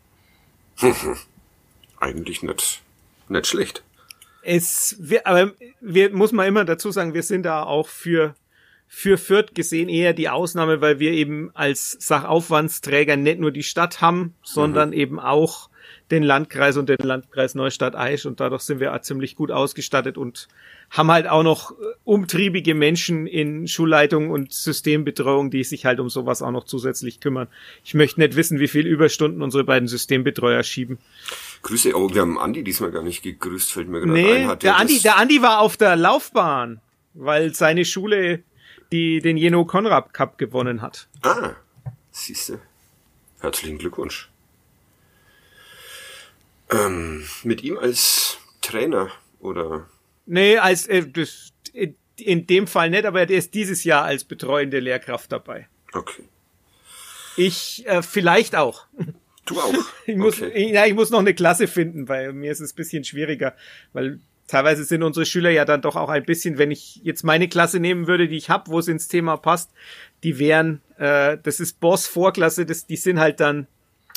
S1: Eigentlich nicht schlecht.
S2: Muss man immer dazu sagen, wir sind da auch für Fürth gesehen eher die Ausnahme, weil wir eben als Sachaufwandsträger nicht nur die Stadt haben, sondern eben auch den Landkreis und den Landkreis Neustadt-Aisch und dadurch sind wir auch ziemlich gut ausgestattet und haben halt auch noch umtriebige Menschen in Schulleitung und Systembetreuung, die sich halt um sowas auch noch zusätzlich kümmern. Ich möchte nicht wissen, wie viel Überstunden unsere beiden Systembetreuer schieben.
S1: Grüße, wir haben Andi diesmal gar nicht gegrüßt, fällt mir gerade ein.
S2: Der Andi war auf der Laufbahn, weil seine Schule den Jeno Konrad Cup gewonnen hat.
S1: Ah, siehste. Herzlichen Glückwunsch. Mit ihm als Trainer, oder?
S2: Nee, in dem Fall nicht, aber der ist dieses Jahr als betreuende Lehrkraft dabei.
S1: Okay.
S2: Ich vielleicht auch.
S1: Du auch?
S2: Ich muss noch eine Klasse finden, weil mir ist es ein bisschen schwieriger, weil teilweise sind unsere Schüler ja dann doch auch ein bisschen, wenn ich jetzt meine Klasse nehmen würde, die ich habe, wo es ins Thema passt, die wären, das ist Boss-Vorklasse, die sind halt dann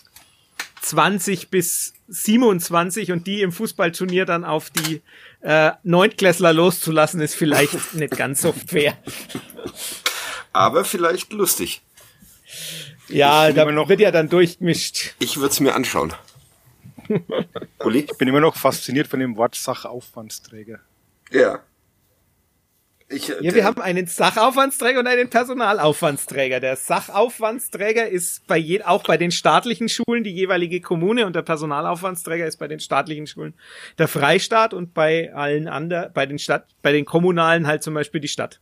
S2: 20 bis 27 und die im Fußballturnier dann auf die Neuntklässler loszulassen, ist vielleicht nicht ganz so fair.
S1: Aber vielleicht lustig.
S2: Ja, da wird ja dann durchgemischt.
S1: Ich würde es mir anschauen. Uli?
S3: Ich bin immer noch fasziniert von dem Wort Sachaufwandsträger.
S1: Ja.
S2: Wir haben einen Sachaufwandsträger und einen Personalaufwandsträger. Der Sachaufwandsträger ist auch bei den staatlichen Schulen die jeweilige Kommune und der Personalaufwandsträger ist bei den staatlichen Schulen der Freistaat und bei allen anderen, bei den kommunalen halt zum Beispiel die Stadt.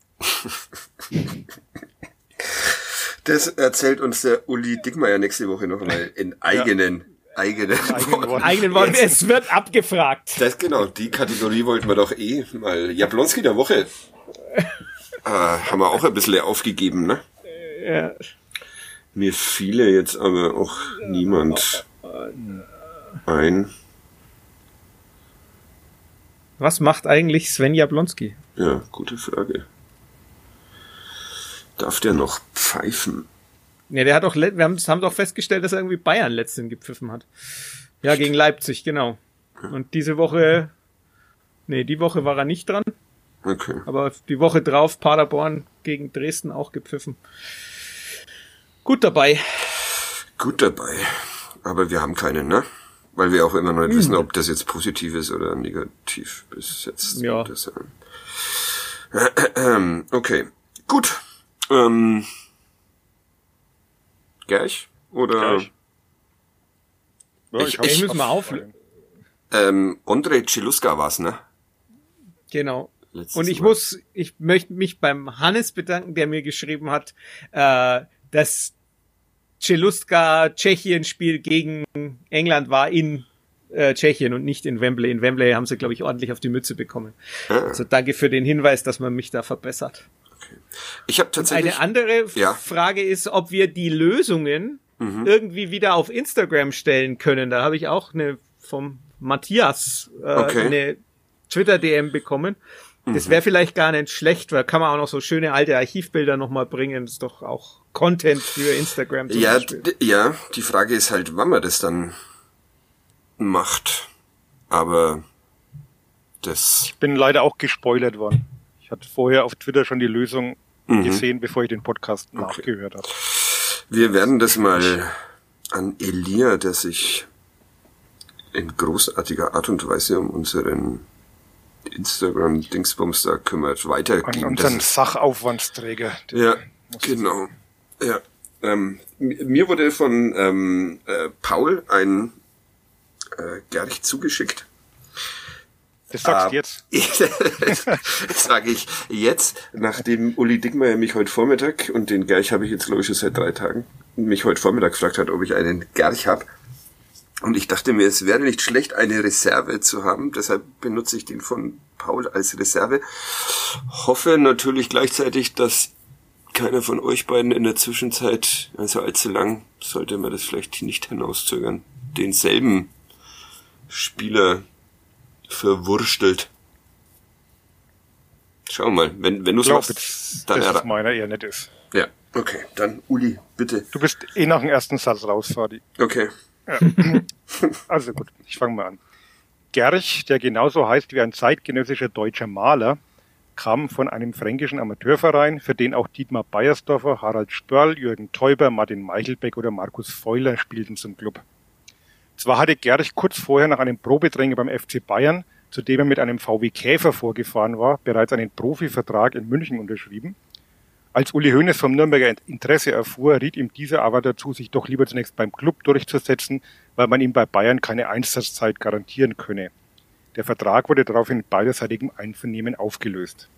S1: Das erzählt uns der Uli Dickmeyer nächste Woche noch mal in eigenen
S2: Worten. Es wird abgefragt.
S1: Die Kategorie wollten wir doch mal. Jablonski der Woche. Haben wir auch ein bisschen aufgegeben, ne?
S2: Ja.
S1: Mir fiele jetzt aber auch niemand ein.
S2: Was macht eigentlich Sven Jablonski?
S1: Ja, gute Frage. Darf der noch pfeifen?
S2: Ja, der hat doch, wir haben doch festgestellt, dass er irgendwie Bayern letztens gepfiffen hat. Ja, gegen Leipzig, genau. Und die Woche war er nicht dran.
S1: Okay.
S2: Aber die Woche drauf Paderborn gegen Dresden auch gepfiffen. Gut dabei.
S1: Gut dabei. Aber wir haben keinen, ne? Weil wir auch immer noch nicht wissen, ob das jetzt positiv ist oder negativ besetzt.
S2: Ja.
S1: Okay. Gut. Gerch? Oder?
S3: Gerch. Ja,
S2: Ich muss mal auflösen.
S1: Ondrej Celuska war's, ne?
S2: Genau.
S1: Letztes
S2: Und ich
S1: Mal.
S2: möchte mich beim Hannes bedanken, der mir geschrieben hat, dass Celuska Tschechien-Spiel gegen England war in Tschechien und nicht in Wembley. In Wembley haben sie, glaube ich, ordentlich auf die Mütze bekommen. Also danke für den Hinweis, dass man mich da verbessert.
S1: Ich habe tatsächlich...
S2: Eine andere
S1: Ja.
S2: Frage ist, ob wir die Lösungen irgendwie wieder auf Instagram stellen können. Da habe ich auch vom Matthias eine Twitter-DM bekommen. Das wäre vielleicht gar nicht schlecht, weil kann man auch noch so schöne alte Archivbilder nochmal bringen. Das ist doch auch Content für Instagram zum Beispiel.
S1: Ja, die Frage ist halt, wann man das dann macht. Aber das...
S3: Ich bin leider auch gespoilert worden. Ich hatte vorher auf Twitter schon die Lösung gesehen, bevor ich den Podcast nachgehört habe.
S1: Wir werden das mal an Elia, der sich in großartiger Art und Weise um unseren Instagram-Dingsbums da kümmert, weitergeben.
S3: An unseren Sachaufwandsträger.
S1: Ja, genau. Ja. Mir wurde von Paul ein Gerch zugeschickt.
S3: Das sagst du jetzt.
S1: Das sage ich jetzt, nachdem Uli Dickmeyer mich heute Vormittag, und den Gerch habe ich jetzt glaube ich schon seit 3 Tagen, mich heute Vormittag gefragt hat, ob ich einen Gerch habe. Und ich dachte mir, es wäre nicht schlecht, eine Reserve zu haben. Deshalb benutze ich den von Paul als Reserve. Hoffe natürlich gleichzeitig, dass keiner von euch beiden in der Zwischenzeit, also allzu lang, sollte man das vielleicht nicht hinauszögern, denselben Spieler verwurstelt. Schau mal, wenn du es machst, dann
S3: dass meiner eher nicht ist.
S1: Ja, okay, dann Uli, bitte.
S3: Du bist nach dem ersten Satz raus, Fadi.
S1: Okay.
S3: Ja. Also gut, ich fange mal an. Gerch, der genauso heißt wie ein zeitgenössischer deutscher Maler, kam von einem fränkischen Amateurverein, für den auch Dietmar Beiersdorfer, Harald Spörl, Jürgen Teuber, Martin Meichelbeck oder Markus Feuler spielten zum Club. Zwar hatte Gerch kurz vorher nach einem Probetraining beim FC Bayern, zu dem er mit einem VW Käfer vorgefahren war, bereits einen Profivertrag in München unterschrieben. Als Uli Hoeneß vom Nürnberger Interesse erfuhr, riet ihm dieser aber dazu, sich doch lieber zunächst beim Club durchzusetzen, weil man ihm bei Bayern keine Einsatzzeit garantieren könne. Der Vertrag wurde daraufhin mit beiderseitigem Einvernehmen aufgelöst.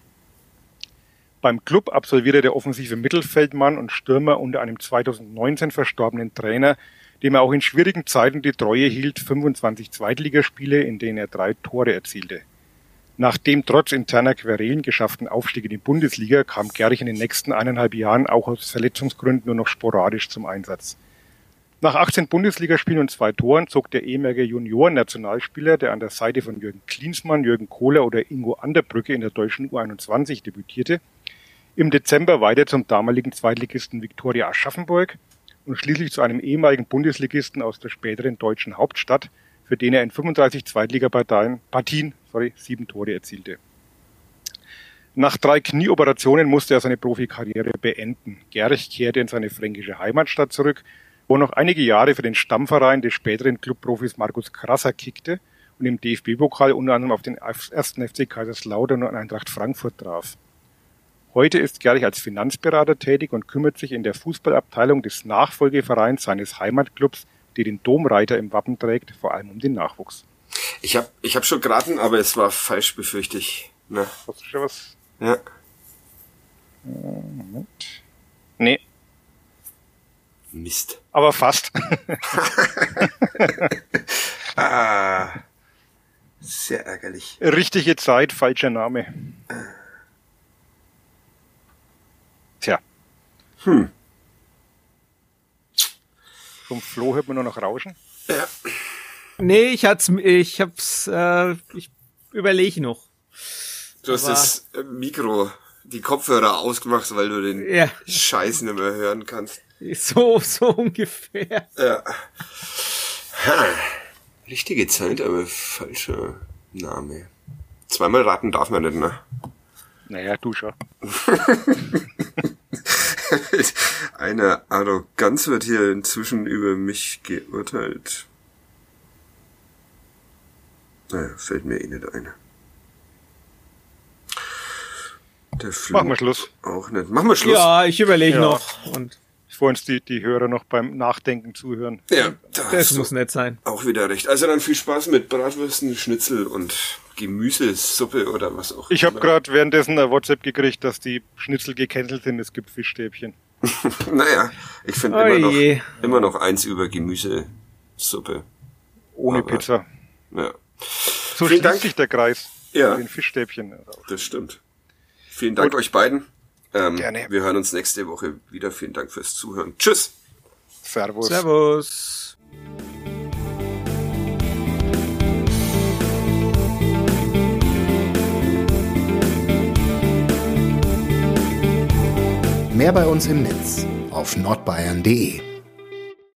S3: Beim Club absolvierte der offensive Mittelfeldmann und Stürmer unter einem 2019 verstorbenen Trainer, dem er auch in schwierigen Zeiten die Treue hielt, 25 Zweitligaspiele, in denen er 3 Tore erzielte. Nach dem trotz interner Querelen geschafften Aufstieg in die Bundesliga kam Gerch in den nächsten 1,5 Jahren auch aus Verletzungsgründen nur noch sporadisch zum Einsatz. Nach 18 Bundesligaspielen und 2 Toren zog der ehemalige Junioren-Nationalspieler, der an der Seite von Jürgen Klinsmann, Jürgen Kohler oder Ingo Anderbrücke in der deutschen U21 debütierte, im Dezember weiter zum damaligen Zweitligisten Viktoria Aschaffenburg und schließlich zu einem ehemaligen Bundesligisten aus der späteren deutschen Hauptstadt, für den er in 35 Zweitligapartien 7 Tore erzielte. Nach 3 Knieoperationen musste er seine Profikarriere beenden. Gerch kehrte in seine fränkische Heimatstadt zurück, wo er noch einige Jahre für den Stammverein des späteren Clubprofis Markus Krasser kickte und im DFB-Pokal unter anderem auf den 1. FC Kaiserslautern und Eintracht Frankfurt traf. Heute ist Gerch als Finanzberater tätig und kümmert sich in der Fußballabteilung des Nachfolgevereins seines Heimatclubs, die den Domreiter im Wappen trägt, vor allem um den Nachwuchs.
S1: Ich hab schon geraten, aber es war falsch, befürchte ich. Ne?
S3: Hast du schon was?
S1: Ja.
S3: Moment. Nee,
S1: Mist.
S3: aber fast.
S1: Sehr ärgerlich.
S3: Richtige Zeit, falscher Name. Tja. Vom Flo hört man nur noch Rauschen.
S1: Ja.
S2: Nee, ich überlege noch.
S1: Du hast das Mikro, die Kopfhörer ausgemacht, weil du den Scheiß nicht mehr hören kannst.
S2: So ungefähr.
S1: Ja. Richtige Zeit, aber falscher Name. 2-mal raten darf man nicht, ne?
S3: Naja, du schon.
S1: einer Arroganz wird hier inzwischen über mich geurteilt. Naja, fällt mir eh nicht ein. Der Flo
S3: Machen wir Schluss.
S1: Auch nicht. Machen wir Schluss.
S2: Ja, ich überlege noch. Und
S3: Bevor uns die Hörer noch beim Nachdenken zuhören.
S1: Ja,
S2: das muss nett sein.
S1: Auch wieder recht. Also dann viel Spaß mit Bratwürsten, Schnitzel und Gemüsesuppe oder was auch.
S3: Ich habe gerade währenddessen eine WhatsApp gekriegt, dass die Schnitzel gecancelt sind. Es gibt Fischstäbchen.
S1: Naja, ich finde immer noch eins über Gemüsesuppe.
S3: Ohne Pizza.
S1: Ja.
S3: So schließt sich der Kreis.
S1: Ja.
S3: Mit den Fischstäbchen.
S1: Das stimmt. Vielen Dank euch beiden.
S3: Gerne.
S1: Wir hören uns nächste Woche wieder. Vielen Dank fürs Zuhören. Tschüss.
S3: Servus.
S2: Servus.
S4: Mehr bei uns im Netz auf nordbayern.de